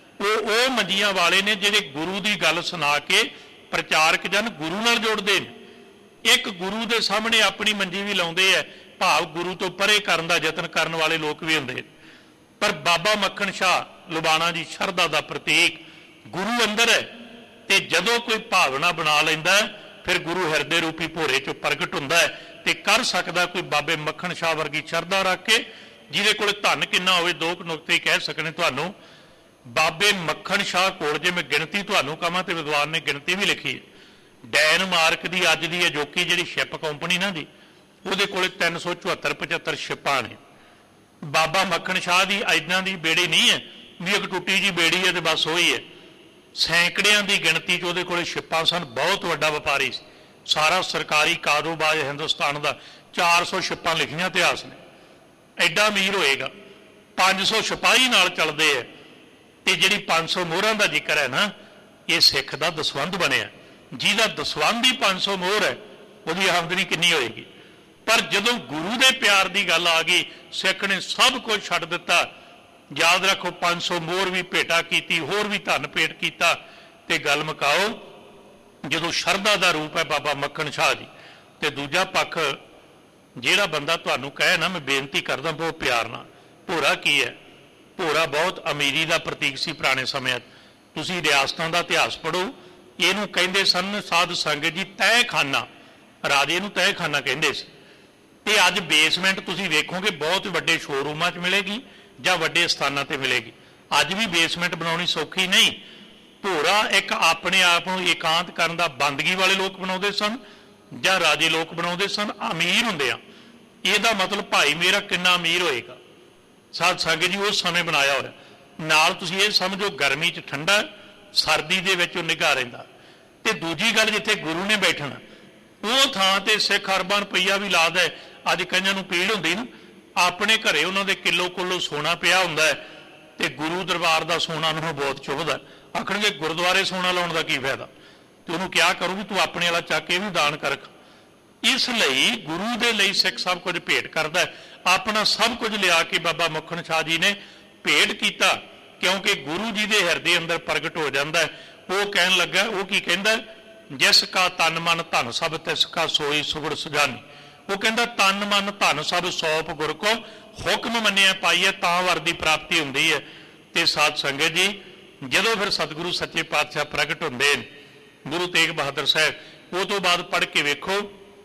ਉਹ ਮੰਜੀਆਂ ਵਾਲੇ ਨੇ ਜਿਹੜੇ ਗੁਰੂ ਦੀ ਗੱਲ ਸੁਣਾ ਕੇ ਪ੍ਰਚਾਰਕ ਜਨ ਗੁਰੂ ਨਾਲ ਜੋੜਦੇ ਨੇ। ਇੱਕ ਗੁਰੂ ਦੇ ਸਾਹਮਣੇ ਆਪਣੀ ਮੰਜੀ ਵੀ ਲਾਉਂਦੇ ਹੈ, ਭਾਵ ਗੁਰੂ ਤੋਂ ਪਰੇ ਕਰਨ ਦਾ ਯਤਨ ਕਰਨ ਵਾਲੇ ਲੋਕ ਵੀ ਹੁੰਦੇ। ਪਰ ਬਾਬਾ ਮੱਖਣ ਸ਼ਾਹ ਲੁਬਾਣਾ ਜੀ ਸ਼ਰਧਾ ਦਾ ਪ੍ਰਤੀਕ, ਗੁਰੂ ਅੰਦਰ ਹੈ। ਤੇ ਜਦੋਂ ਕੋਈ ਭਾਵਨਾ ਬਣਾ ਲੈਂਦਾ ਫਿਰ ਗੁਰੂ ਹਿਰਦੇ ਰੂਪੀ ਭੋਰੇ 'ਚੋਂ ਪ੍ਰਗਟ ਹੁੰਦਾ ਹੈ। ਤੇ ਕਰ ਸਕਦਾ ਕੋਈ ਬਾਬੇ ਮੱਖਣ ਸ਼ਾਹ ਵਰਗੀ ਸ਼ਰਧਾ ਰੱਖ ਕੇ, ਜਿਹਦੇ ਕੋਲ ਧਨ ਕਿੰਨਾ ਹੋਵੇ। 2 ਨੁਕਤੇ ਕਹਿ ਸਕਣੇ ਤੁਹਾਨੂੰ। ਬਾਬੇ ਮੱਖਣ ਸ਼ਾਹ ਕੋਲ, ਜੇ ਮੈਂ ਗਿਣਤੀ ਤੁਹਾਨੂੰ ਕਹਾਂ ਤੇ ਵਿਦਵਾਨ ਨੇ ਗਿਣਤੀ ਵੀ ਲਿਖੀ ਹੈ, ਡੈਨਮਾਰਕ ਦੀ ਅੱਜ ਦੀ ਅਜੋਕੀ ਜਿਹੜੀ ਸ਼ਿਪ ਕੰਪਨੀ ਨਾ ਜੀ, ਉਹਦੇ ਕੋਲ 374-75 ਸ਼ਿਪਾਂ ਨੇ। ਬਾਬਾ ਮੱਖਣ ਸ਼ਾਹ ਦੀ ਇੱਦਾਂ ਦੀ ਬੇੜੀ ਨਹੀਂ ਹੈ ਵੀ ਇੱਕ ਟੁੱਟੀ ਜੀ ਬੇੜੀ ਹੈ ਤੇ ਬਸ ਉਹੀ ਹੈ। ਸੈਂਕੜਿਆਂ ਦੀ ਗਿਣਤੀ 'ਚ ਉਹਦੇ ਕੋਲ ਸ਼ਿਪਾਂ ਸਨ। ਬਹੁਤ ਵੱਡਾ ਵਪਾਰੀ ਸੀ। ਸਾਰਾ ਸਰਕਾਰੀ ਕਾਰੋਬਾਰ ਹਿੰਦੁਸਤਾਨ ਦਾ 400 ਸ਼ਿਪਾਂ ਲਿਖੀਆਂ ਇਤਿਹਾਸ ਨੇ। ਐਡਾ ਅਮੀਰ ਹੋਏਗਾ। 500 ਸਿਪਾਹੀ ਨਾਲ ਚੱਲਦੇ ਹੈ। ਤੇ ਜਿਹੜੀ 500 ਮੋਹਰਾਂ ਦਾ ਜ਼ਿਕਰ ਹੈ ਨਾ, ਇਹ ਸਿੱਖ ਦਾ ਦਸਵੰਧ ਬਣਿਆ। ਜਿਹਦਾ ਦਸਵੰਧ ਹੀ 500 ਮੋਹਰ ਹੈ, ਉਹਦੀ ਆਮਦਨੀ ਕਿੰਨੀ ਹੋਏਗੀ। ਪਰ ਜਦੋਂ ਗੁਰੂ ਦੇ ਪਿਆਰ ਦੀ ਗੱਲ ਆ ਗਈ, ਸਿੱਖ ਨੇ ਸਭ ਕੁਝ ਛੱਡ ਦਿੱਤਾ। ਯਾਦ ਰੱਖੋ, 500 ਮੋਹਰ ਵੀ ਭੇਟਾ ਕੀਤੀ, ਹੋਰ ਵੀ ਧਨ ਭੇਟ ਕੀਤਾ। ਤੇ ਗੱਲ ਮੁਕਾਓ, ਜਦੋਂ ਸ਼ਰਧਾ ਦਾ ਰੂਪ ਹੈ ਬਾਬਾ ਮੱਖਣ ਸ਼ਾਹ ਜੀ। ਤੇ ਦੂਜਾ ਪੱਖ, ਜਿਹੜਾ ਬੰਦਾ ਤੁਹਾਨੂੰ ਕਹੇ ਨਾ, ਮੈਂ ਬੇਨਤੀ ਕਰਦਾ ਬਹੁਤ ਪਿਆਰ ਨਾਲ, ਭੋਰਾ ਕੀ ਹੈ? ਭੋਰਾ ਬਹੁਤ ਅਮੀਰੀ ਦਾ ਪ੍ਰਤੀਕ ਸੀ ਪੁਰਾਣੇ ਸਮਿਆਂ 'ਚ। ਤੁਸੀਂ ਰਿਆਸਤਾਂ ਦਾ ਇਤਿਹਾਸ ਪੜ੍ਹੋ, ਇਹਨੂੰ ਕਹਿੰਦੇ ਸਨ ਸਾਧ ਸੰਗਤ ਜੀ ਤਹਿਖਾਨਾ। ਰਾਜੇ ਨੂੰ ਤਹਿਖਾਨਾ ਕਹਿੰਦੇ ਸੀ। ਤੇ ਅੱਜ ਬੇਸਮੈਂਟ ਤੁਸੀਂ ਵੇਖੋਗੇ ਬਹੁਤ ਵੱਡੇ ਸ਼ੋਰੂਮਾਂ 'ਚ ਮਿਲੇਗੀ ਜਾਂ ਵੱਡੇ ਸਥਾਨਾਂ ਤੇ ਮਿਲੇਗੀ। ਅੱਜ ਵੀ ਬੇਸਮੈਂਟ ਬਣਾਉਣੀ ਸੌਖੀ ਨਹੀਂ। ਭੋਰਾ ਇੱਕ ਆਪਣੇ ਆਪ ਨੂੰ ਇਕਾਂਤ ਕਰਨ ਦਾ ਬੰਦਗੀ ਵਾਲੇ ਲੋਕ ਬਣਾਉਂਦੇ ਸਨ ਜਾਂ ਰਾਜੇ ਲੋਕ ਬਣਾਉਂਦੇ ਸਨ। ਅਮੀਰ ਹੁੰਦੇ ਆ, ਇਹਦਾ ਮਤਲਬ ਭਾਈ ਮੇਰਾ ਕਿੰਨਾ ਅਮੀਰ ਹੋਏਗਾ। ਸਾਧ ਸੰਗਤ ਜੀ ਉਸ ਸਮੇਂ ਬਣਾਇਆ ਹੋਇਆ। ਨਾਲ ਤੁਸੀਂ ਇਹ ਸਮਝੋ, ਗਰਮੀ 'ਚ ਠੰਡਾ, ਸਰਦੀ ਦੇ ਵਿੱਚ ਉਹ ਨਿੱਘਾ ਰਹਿੰਦਾ। ਤੇ ਦੂਜੀ ਗੱਲ, ਜਿੱਥੇ ਗੁਰੂ ਨੇ ਬੈਠਣਾ ਉਹ ਥਾਂ ਤੇ ਸਿੱਖ ਅਰਬਾਂ ਰੁਪਈਆ ਵੀ ਲਾ ਦੇ। ਅੱਜ ਕਈਆਂ ਨੂੰ ਪੀੜ ਹੁੰਦੀ ਨਾ, ਆਪਣੇ ਘਰੇ ਉਹਨਾਂ ਦੇ ਕਿਲੋ ਸੋਨਾ ਪਿਆ ਹੁੰਦਾ ਹੈ ਤੇ ਗੁਰੂ ਦਰਬਾਰ ਦਾ ਸੋਨਾ ਨੂੰ ਬਹੁਤ ਚੁਭਦਾ। ਆਖਣਗੇ ਗੁਰਦੁਆਰੇ ਸੋਨਾ ਲਾਉਣ ਦਾ ਕੀ ਫਾਇਦਾ? ਤੇ ਉਹਨੂੰ ਕਿਹਾ ਕਰੂ ਵੀ ਤੂੰ ਆਪਣੇ ਵਾਲਾ ਚੱਕ ਕੇ ਵੀ ਦਾਨ ਕਰ। ਇਸ ਲਈ ਗੁਰੂ ਦੇ ਲਈ ਸਿੱਖ ਸਭ ਕੁਝ ਭੇਟ ਕਰਦਾ ਹੈ। ਆਪਣਾ ਸਭ ਕੁਝ ਲਿਆ ਕੇ ਬਾਬਾ ਮੱਖਣ ਸ਼ਾਹ ਜੀ ਨੇ ਭੇਟ ਕੀਤਾ, ਕਿਉਂਕਿ ਗੁਰੂ ਜੀ ਦੇ ਹਿਰਦੇ ਅੰਦਰ ਪ੍ਰਗਟ ਹੋ ਜਾਂਦਾ ਹੈ। ਉਹ ਕਹਿਣ ਲੱਗਾ, ਉਹ ਕੀ ਕਹਿੰਦਾ? ਜਿਸ ਕਾ ਤਨ ਮਨ ਧਨ ਸਭ ਤਿਸ ਕਾ ਸੋਈ ਸੁਗੜ ਸੁਜਾਨੀ। ਉਹ ਕਹਿੰਦਾ ਤਨ ਮਨ ਧਨ ਸਭ ਸੌਪ ਗੁਰ ਕੋ, ਹੁਕਮ ਮੰਨਿਆ ਪਾਈਏ ਤਾਂ ਵਰ ਦੀ ਪ੍ਰਾਪਤੀ ਹੁੰਦੀ ਹੈ। ਤੇ ਸਾਧ ਸੰਗਤ ਜੀ, ਜਦੋਂ ਫਿਰ ਸਤਿਗੁਰੂ ਸੱਚੇ ਪਾਤਸ਼ਾਹ ਪ੍ਰਗਟ ਹੁੰਦੇ ਨੇ, ਗੁਰੂ ਤੇਗ ਬਹਾਦਰ ਸਾਹਿਬ, ਉਹ ਤੋਂ ਬਾਅਦ ਪੜ੍ਹ ਕੇ ਵੇਖੋ,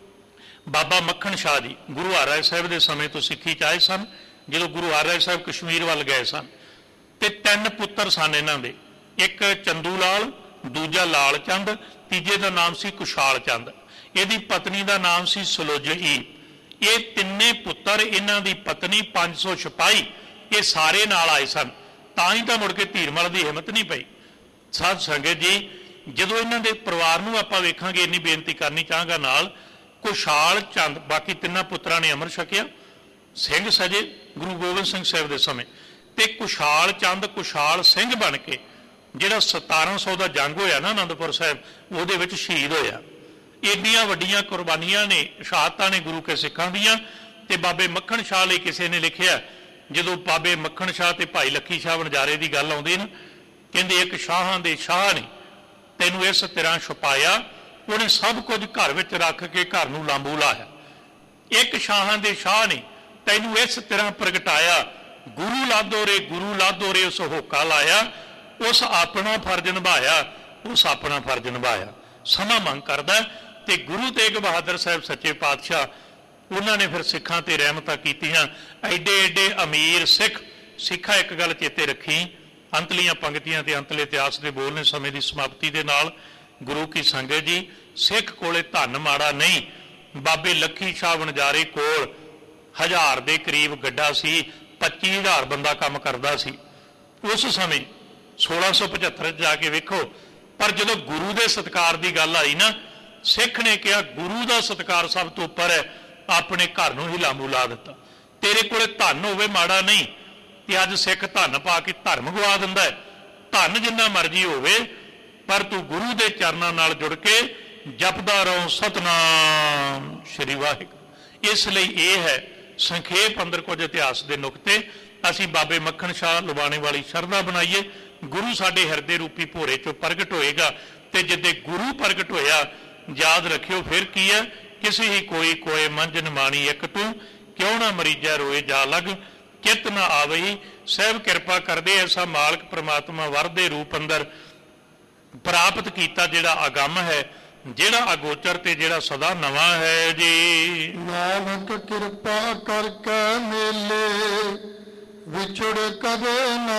ਬਾਬਾ ਮੱਖਣ ਸ਼ਾਹ ਜੀ ਗੁਰੂ ਹਰਿਰਾਏ ਸਾਹਿਬ ਦੇ ਸਮੇਂ ਤੋਂ ਸਿੱਖੀ 'ਚ ਆਏ ਸਨ। ਜਦੋਂ ਗੁਰੂ ਹਰਿਰਾਏ ਸਾਹਿਬ ਕਸ਼ਮੀਰ ਵੱਲ ਗਏ ਸਨ ਤੇ 3 ਪੁੱਤਰ ਸਨ ਇਹਨਾਂ ਦੇ। ਇੱਕ ਚੰਦੂ ਲਾਲ, ਦੂਜਾ ਲਾਲ ਚੰਦ, ਤੀਜੇ ਦਾ ਨਾਮ ਸੀ ਕੁਸ਼ਾਲ ਚੰਦ। ਇਹਦੀ ਪਤਨੀ ਦਾ ਨਾਮ ਸੀ ਸਲੋਜਈ। ਇਹ ਤਿੰਨੇ ਪੁੱਤਰ, ਇਹਨਾਂ ਦੀ ਪਤਨੀ, 500 ਸਿਪਾਹੀ, ਇਹ ਸਾਰੇ ਨਾਲ ਆਏ ਸਨ। ਤਾਂ ਹੀ ਤਾਂ ਮੁੜ ਕੇ ਧੀਰਮਲ ਦੀ ਹਿੰਮਤ ਨਹੀਂ ਪਈ। ਸਾਧ ਸੰਗਤ ਜੀ, ਜਦੋਂ ਇਹਨਾਂ ਦੇ ਪਰਿਵਾਰ ਨੂੰ ਆਪਾਂ ਵੇਖਾਂਗੇ, ਇੰਨੀ ਬੇਨਤੀ ਕਰਨੀ ਚਾਹਾਂਗਾ ਨਾਲ, ਕੁਸ਼ਾਲ ਚੰਦ, ਬਾਕੀ ਤਿੰਨਾਂ ਪੁੱਤਰਾਂ ਨੇ ਅੰਮ੍ਰਿਤ ਛਕਿਆ, ਸਿੰਘ ਸਜੇ ਗੁਰੂ ਗੋਬਿੰਦ ਸਿੰਘ ਸਾਹਿਬ ਦੇ ਸਮੇਂ। ਤੇ ਕੁਸ਼ਾਲ ਚੰਦ ਕੁਸ਼ਾਲ ਸਿੰਘ ਬਣ ਕੇ ਜਿਹੜਾ 1700 ਦਾ ਜੰਗ ਹੋਇਆ ਨਾ ਆਨੰਦਪੁਰ ਸਾਹਿਬ, ਉਹਦੇ ਵਿੱਚ ਸ਼ਹੀਦ ਹੋਇਆ। ਏਡੀਆਂ ਵੱਡੀਆਂ ਕੁਰਬਾਨੀਆਂ ਨੇ, ਸ਼ਹਾਦਤਾਂ ਨੇ ਗੁਰੂ ਕੇ ਸਿੱਖਾਂ ਦੀਆਂ। ਤੇ ਬਾਬੇ ਮੱਖਣ ਸ਼ਾਹ ਲਈ ਕਿਸੇ ਨੇ ਲਿਖਿਆ, ਜਦੋਂ ਬਾਬੇ ਮੱਖਣ ਸ਼ਾਹ ਤੇ ਭਾਈ ਲੱਖੀ ਸ਼ਾਹ ਵਣਜਾਰੇ ਦੀ ਗੱਲ ਆਉਂਦੀ ਨਾ, ਕਹਿੰਦੇ ਇੱਕ ਸ਼ਾਹਾਂ ਦੇ ਸ਼ਾਹ ਨੇ ਤੈਨੂੰ ਇਸ ਤਰ੍ਹਾਂ ਛੁਪਾਇਆ, ਉਹਨੇ ਸਭ ਕੁਝ ਘਰ ਵਿੱਚ ਰੱਖ ਕੇ ਘਰ ਨੂੰ ਲਾਂਬੂ ਲਾਇਆ। ਇੱਕ ਸ਼ਾਹਾਂ ਦੇ ਸ਼ਾਹ ਨੇ ਤੈਨੂੰ ਇਸ ਤਰ੍ਹਾਂ ਪ੍ਰਗਟਾਇਆ, ਗੁਰੂ ਲਾਧੋ ਰੇ ਉਸ ਹੋਕਾ ਲਾਇਆ, ਉਸ ਆਪਣਾ ਫਰਜ਼ ਨਿਭਾਇਆ, ਉਸ ਆਪਣਾ ਫਰਜ਼ ਨਿਭਾਇਆ। ਸਮਾਂ ਮੰਗ ਕਰਦਾ। ਤੇ ਗੁਰੂ ਤੇਗ ਬਹਾਦਰ ਸਾਹਿਬ ਸੱਚੇ ਪਾਤਸ਼ਾਹ, ਉਹਨਾਂ ਨੇ ਫਿਰ ਸਿੱਖਾਂ ਤੇ ਰਹਿਮਤਾਂ ਕੀਤੀਆਂ। ਐਡੇ ਅਮੀਰ ਸਿੱਖਾਂ ਇੱਕ ਗੱਲ ਚੇਤੇ ਰੱਖੀ, ਅੰਤਲੀਆਂ ਪੰਕਤੀਆਂ ਤੇ ਅੰਤਲੇ ਇਤਿਹਾਸ ਦੇ ਬੋਲ ਨੇ ਸਮੇਂ ਦੀ ਸਮਾਪਤੀ ਦੇ ਨਾਲ। ਗੁਰੂ ਕੀ ਸੰਗਤ ਜੀ, ਸਿੱਖ ਕੋਲੇ ਧਨ ਮਾੜਾ ਨਹੀਂ। ਬਾਬੇ ਲੱਖੀ ਸ਼ਾਹ ਵਣਜਾਰੇ ਕੋਲ 1000 ਦੇ ਕਰੀਬ ਗੱਡਾ ਸੀ, 25,000 ਬੰਦਾ ਕੰਮ ਕਰਦਾ ਸੀ ਉਸ ਸਮੇਂ 1675 ਜਾ ਕੇ ਵੇਖੋ। ਪਰ ਜਦੋਂ ਗੁਰੂ ਦੇ ਸਤਿਕਾਰ ਦੀ ਗੱਲ ਆਈ ਨਾ, ਸਿੱਖ ਨੇ ਕਿਹਾ ਗੁਰੂ ਦਾ ਸਤਿਕਾਰ ਸਭ ਤੋਂ ਉੱਪਰ ਹੈ, ਆਪਣੇ ਘਰ ਨੂੰ ਹੀ ਲਾਂਬੂ ਲਾ ਦਿੱਤਾ। ਤੇਰੇ ਕੋਲੇ ਧਨ ਹੋਵੇ ਮਾੜਾ ਨਹੀਂ, ਤੇ ਅੱਜ ਸਿੱਖ ਧਨ ਪਾ ਕੇ ਧਰਮ ਗਵਾ ਦਿੰਦਾ ਹੈ। ਧਨ ਜਿੰਨਾ ਮਰਜ਼ੀ ਹੋਵੇ, ਪਰ ਤੂੰ ਗੁਰੂ ਦੇ ਚਰਨਾਂ ਨਾਲ ਜੁੜ ਕੇ ਜਪਦਾ ਰਹੋ ਸਤਨਾਮ ਸ਼੍ਰੀ ਵਾਹਿਗੁਰੂ। ਇਸ ਲਈ ਇਹ ਹੈ ਸੰਖੇਪ ਅੰਦਰ ਕੁਝ ਇਤਿਹਾਸ ਦੇ ਨੁਕਤੇ। ਅਸੀਂ ਬਾਬੇ ਮੱਖਣ ਸ਼ਾਹ ਲੁਬਾਣੇ ਵਾਲੀ ਸ਼ਰਧਾ ਬਣਾਈਏ। ਗੁਰੂ ਸਾਡੇ ਹਿਰਦੇ ਰੂਪੀ ਭੋਰੇ ਚੋਂ ਪ੍ਰਗਟ ਹੋਏਗਾ, ਤੇ ਜਿੱਦੇ ਗੁਰੂ ਪ੍ਰਗਟ ਹੋਇਆ ਯਾਦ ਰੱਖਿਓ ਫਿਰ ਕੀ ਹੈ, ਕਿਸੇ ਹੀ ਕੋਈ ਕੋਏ ਮੰਜਨ ਮਾਣੀ ਇੱਕ ਤੂੰ, ਕਿਉਂ ਨਾ ਮਰੀਜਾ ਰੋਏ ਜਾ ਲਗ, ਚਿੱਤ ਨਾ ਆਵਈ। ਸਹਿਬ ਕਿਰਪਾ ਕਰਦੇ ਐਸਾ ਮਾਲਕ ਪ੍ਰਮਾਤਮਾ ਵਰ ਦੇ ਰੂਪ ਅੰਦਰ ਪ੍ਰਾਪਤ ਕੀਤਾ, ਜਿਹੜਾ ਅਗੰਮ ਹੈ, ਜਿਹੜਾ ਅਗੋਚਰ ਤੇ ਜਿਹੜਾ ਸਦਾ ਨਵਾਂ ਹੈ ਜੀ। ਨਾਨਕ ਕਿਰਪਾ ਕਰਕੇ ਮੇਲੇ ਵਿਛੜ ਕਦੇ ਨਾ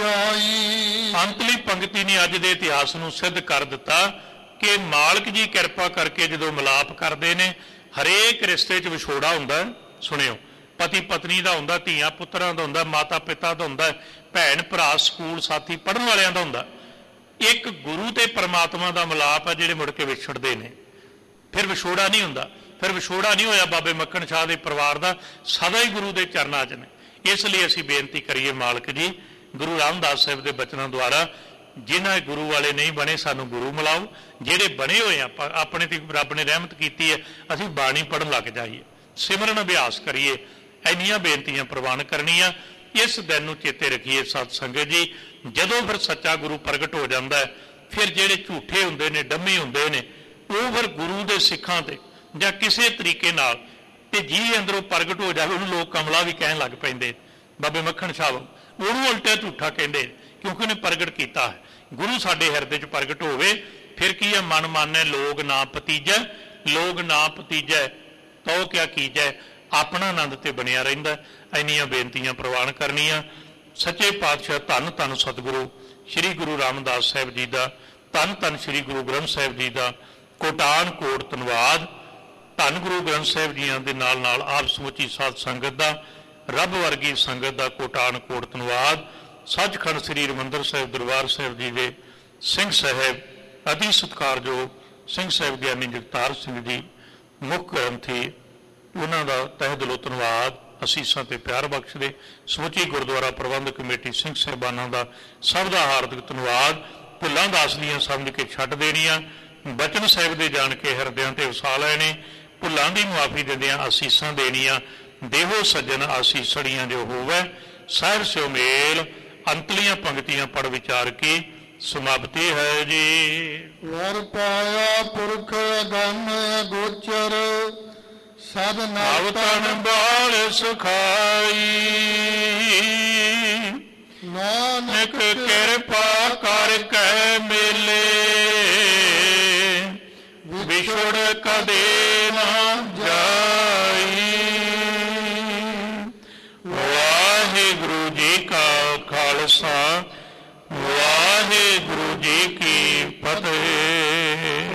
ਜਾਈ। ਅੰਤਲੀ ਪੰਕਤੀ ਨੇ ਅੱਜ ਦੇ ਇਤਿਹਾਸ ਨੂੰ ਸਿੱਧ ਕਰ ਦਿੱਤਾ ਕਿ ਮਾਲਕ ਜੀ ਕਿਰਪਾ ਕਰਕੇ ਜਦੋਂ ਮਿਲਾਪ ਕਰਦੇ ਨੇ, ਹਰੇਕ ਰਿਸ਼ਤੇ 'ਚ ਵਿਛੋੜਾ ਹੁੰਦਾ। ਸੁਣਿਓ, ਪਤੀ ਪਤਨੀ ਦਾ ਹੁੰਦਾ, ਧੀਆਂ ਪੁੱਤਰਾਂ ਦਾ ਹੁੰਦਾ, ਮਾਤਾ ਪਿਤਾ ਦਾ ਹੁੰਦਾ, ਭੈਣ ਭਰਾ ਸਕੂਲ ਸਾਥੀ ਪੜ੍ਹਨ ਵਾਲਿਆਂ ਦਾ ਹੁੰਦਾ। ਇੱਕ ਗੁਰੂ ਤੇ ਪਰਮਾਤਮਾ ਦਾ ਮਿਲਾਪ ਹੈ, ਜਿਹੜੇ ਮੁੜ ਕੇ ਵਿਛੜਦੇ ਨੇ, ਫਿਰ ਵਿਛੋੜਾ ਨਹੀਂ ਹੁੰਦਾ। ਫਿਰ ਵਿਛੋੜਾ ਨਹੀਂ ਹੋਇਆ ਬਾਬੇ ਮੱਖਣ ਸ਼ਾਹ ਦੇ ਪਰਿਵਾਰ ਦਾ, ਸਦਾ ਹੀ ਗੁਰੂ ਦੇ ਚਰਨਾਂ 'ਚ ਨੇ। ਇਸ ਲਈ ਅਸੀਂ ਬੇਨਤੀ ਕਰੀਏ ਮਾਲਕ ਜੀ ਗੁਰੂ ਰਾਮਦਾਸ ਸਾਹਿਬ ਦੇ ਬਚਨਾਂ ਦੁਆਰਾ, ਜਿਨ੍ਹਾਂ ਗੁਰੂ ਵਾਲੇ ਨਹੀਂ ਬਣੇ ਸਾਨੂੰ ਗੁਰੂ ਮਿਲਾਓ, ਜਿਹੜੇ ਬਣੇ ਹੋਏ ਆ ਆਪਣੇ ਤੇ ਰੱਬ ਨੇ ਰਹਿਮਤ ਕੀਤੀ ਹੈ, ਅਸੀਂ ਬਾਣੀ ਪੜ੍ਹਨ ਲੱਗ ਜਾਈਏ, ਸਿਮਰਨ ਅਭਿਆਸ ਕਰੀਏ। ਇੰਨੀਆਂ ਬੇਨਤੀਆਂ ਪ੍ਰਵਾਨ ਕਰਨੀਆਂ। ਇਸ ਦਿਨ ਨੂੰ ਚੇਤੇ ਰੱਖੀਏ ਸਤ ਸੰਗਤ ਜੀ। ਜਦੋਂ ਫਿਰ ਸੱਚਾ ਗੁਰੂ ਪ੍ਰਗਟ ਹੋ ਜਾਂਦਾ ਹੈ, ਫਿਰ ਜਿਹੜੇ ਝੂਠੇ ਹੁੰਦੇ ਨੇ, ਡੰਮੇ ਹੁੰਦੇ ਨੇ, ਉਹ ਫਿਰ ਗੁਰੂ ਦੇ ਸਿੱਖਾਂ ਤੇ ਜਾਂ ਕਿਸੇ ਤਰੀਕੇ ਨਾਲ ਤੇ ਜੀ ਅੰਦਰੋਂ ਪ੍ਰਗਟ ਹੋ ਜਾਵੇ, ਉਹਨੂੰ ਲੋਕ ਕਮਲਾ ਵੀ ਕਹਿਣ ਲੱਗ ਪੈਂਦੇ। ਬਾਬੇ ਮੱਖਣ ਸ਼ਾਹ ਉਹਨੂੰ ਉਲਟਾ ਝੂਠਾ ਕਹਿੰਦੇ, ਕਿਉਂਕਿ ਉਹਨੇ ਪ੍ਰਗਟ ਕੀਤਾ ਹੈ। ਗੁਰੂ ਸਾਡੇ ਹਿਰਦੇ 'ਚ ਪ੍ਰਗਟ ਹੋਵੇ, ਫਿਰ ਕੀ ਹੈ, ਮਨ ਮਾਨੈ ਲੋਗ ਨਾ ਭਤੀਜੈ, ਲੋਗ ਨਾ ਭਤੀਜੈ ਤੋ ਕਿਆ ਕੀਜੈ, ਆਪਣਾ ਆਨੰਦ ਤੇ ਬਣਿਆ ਰਹਿੰਦਾ। ਇੰਨੀਆਂ ਬੇਨਤੀਆਂ ਪ੍ਰਵਾਨ ਕਰਨੀਆਂ। ਸੱਚੇ ਪਾਤਸ਼ਾਹ ਧੰਨ ਧੰਨ ਸਤਿਗੁਰੂ ਸ੍ਰੀ ਗੁਰੂ ਰਾਮਦਾਸ ਸਾਹਿਬ ਜੀ ਦਾ, ਧੰਨ ਧੰਨ ਸ੍ਰੀ ਗੁਰੂ ਗ੍ਰੰਥ ਸਾਹਿਬ ਜੀ ਦਾ ਕੋਟਾਨ ਕੋਟ ਧੰਨਵਾਦ। ਧੰਨ ਗੁਰੂ ਗ੍ਰੰਥ ਸਾਹਿਬ ਜੀਆਂ ਦੇ ਨਾਲ ਨਾਲ ਆਪ ਸਮੁੱਚੀ ਸਾਧ ਸੰਗਤ ਦਾ, ਰੱਬ ਵਰਗੀ ਸੰਗਤ ਦਾ ਕੋਟਾਨ ਕੋਟ ਧੰਨਵਾਦ। ਸੱਚਖੰਡ ਸ੍ਰੀ ਹਰਿਮੰਦਰ ਸਾਹਿਬ ਦਰਬਾਰ ਸਾਹਿਬ ਜੀ ਦੇ ਸਿੰਘ ਸਾਹਿਬ, ਅਤੀ ਸਤਿਕਾਰਯੋਗ ਸਿੰਘ ਸਾਹਿਬ ਗਿਆਨੀ ਜਗਤਾਰ ਸਿੰਘ ਜੀ ਮੁੱਖ ਗ੍ਰੰਥੀ, ਉਹਨਾਂ ਦਾ ਤਹਿ ਦਿਲੋਂ ਧੰਨਵਾਦ, ਅਸੀਸਾਂ ਤੇ ਪਿਆਰ ਬਖਸ਼ਦੇ। ਸਮੁੱਚੀ ਗੁਰਦੁਆਰਾ ਪ੍ਰਬੰਧਕ ਕਮੇਟੀ ਸਿੰਘ ਸਾਹਿਬਾਨਾਂ ਦਾ ਸਭ ਦਾ ਹਾਰਦਿਕ ਧੰਨਵਾਦ। ਭੁੱਲਾਂ ਦਾਸ ਦੀਆਂ ਸਮਝ ਕੇ ਛੱਡ ਦੇਣੀਆਂ, ਬਚਨ ਸਾਹਿਬ ਦੇ ਜਾਣ ਕੇ ਹਿਰਦਿਆਂ ਤੇ ਵਸਾ ਲੈਣੇ, ਭੁੱਲਾਂ ਦੀ ਮੁਆਫੀ ਦਿੰਦਿਆਂ ਅਸੀਸਾਂ ਦੇਣੀਆਂ। ਦੇਹੋ ਸੱਜਣ ਆਸੀਸੜੀਆਂ ਜੋ ਹੋਵੇ, ਸਾਹਿਬ ਸਿਓ ਮੇਲ। ਅੰਤਲੀਆਂ ਪੰਕਤੀਆਂ ਪੜ ਵਿਚਾਰ ਕੇ ਸਮਾਪਤੀ ਹੈ ਜੀ। ਵਰ ਪਾਇਆ ਪੁਰਖ ਅਗੰਮ ਅਗੋਚਰ, ਸਦ ਨਵਤਨ ਬਾਲ ਸੁਖਾਈ। ਨਾਨਕ ਕਿਰਪਾ ਕਰਕੇ ਮੇਲੇ, ਵਿਛੜ ਕਦੇ ਨਾ ਜਾਈ। ਵਾਹਿਗੁਰੂ ਜੀ ਕਾ ਖਾਲਸਾ, ਵਾਹਿਗੁਰੂ ਜੀ ਕੀ ਫਤਿਹ।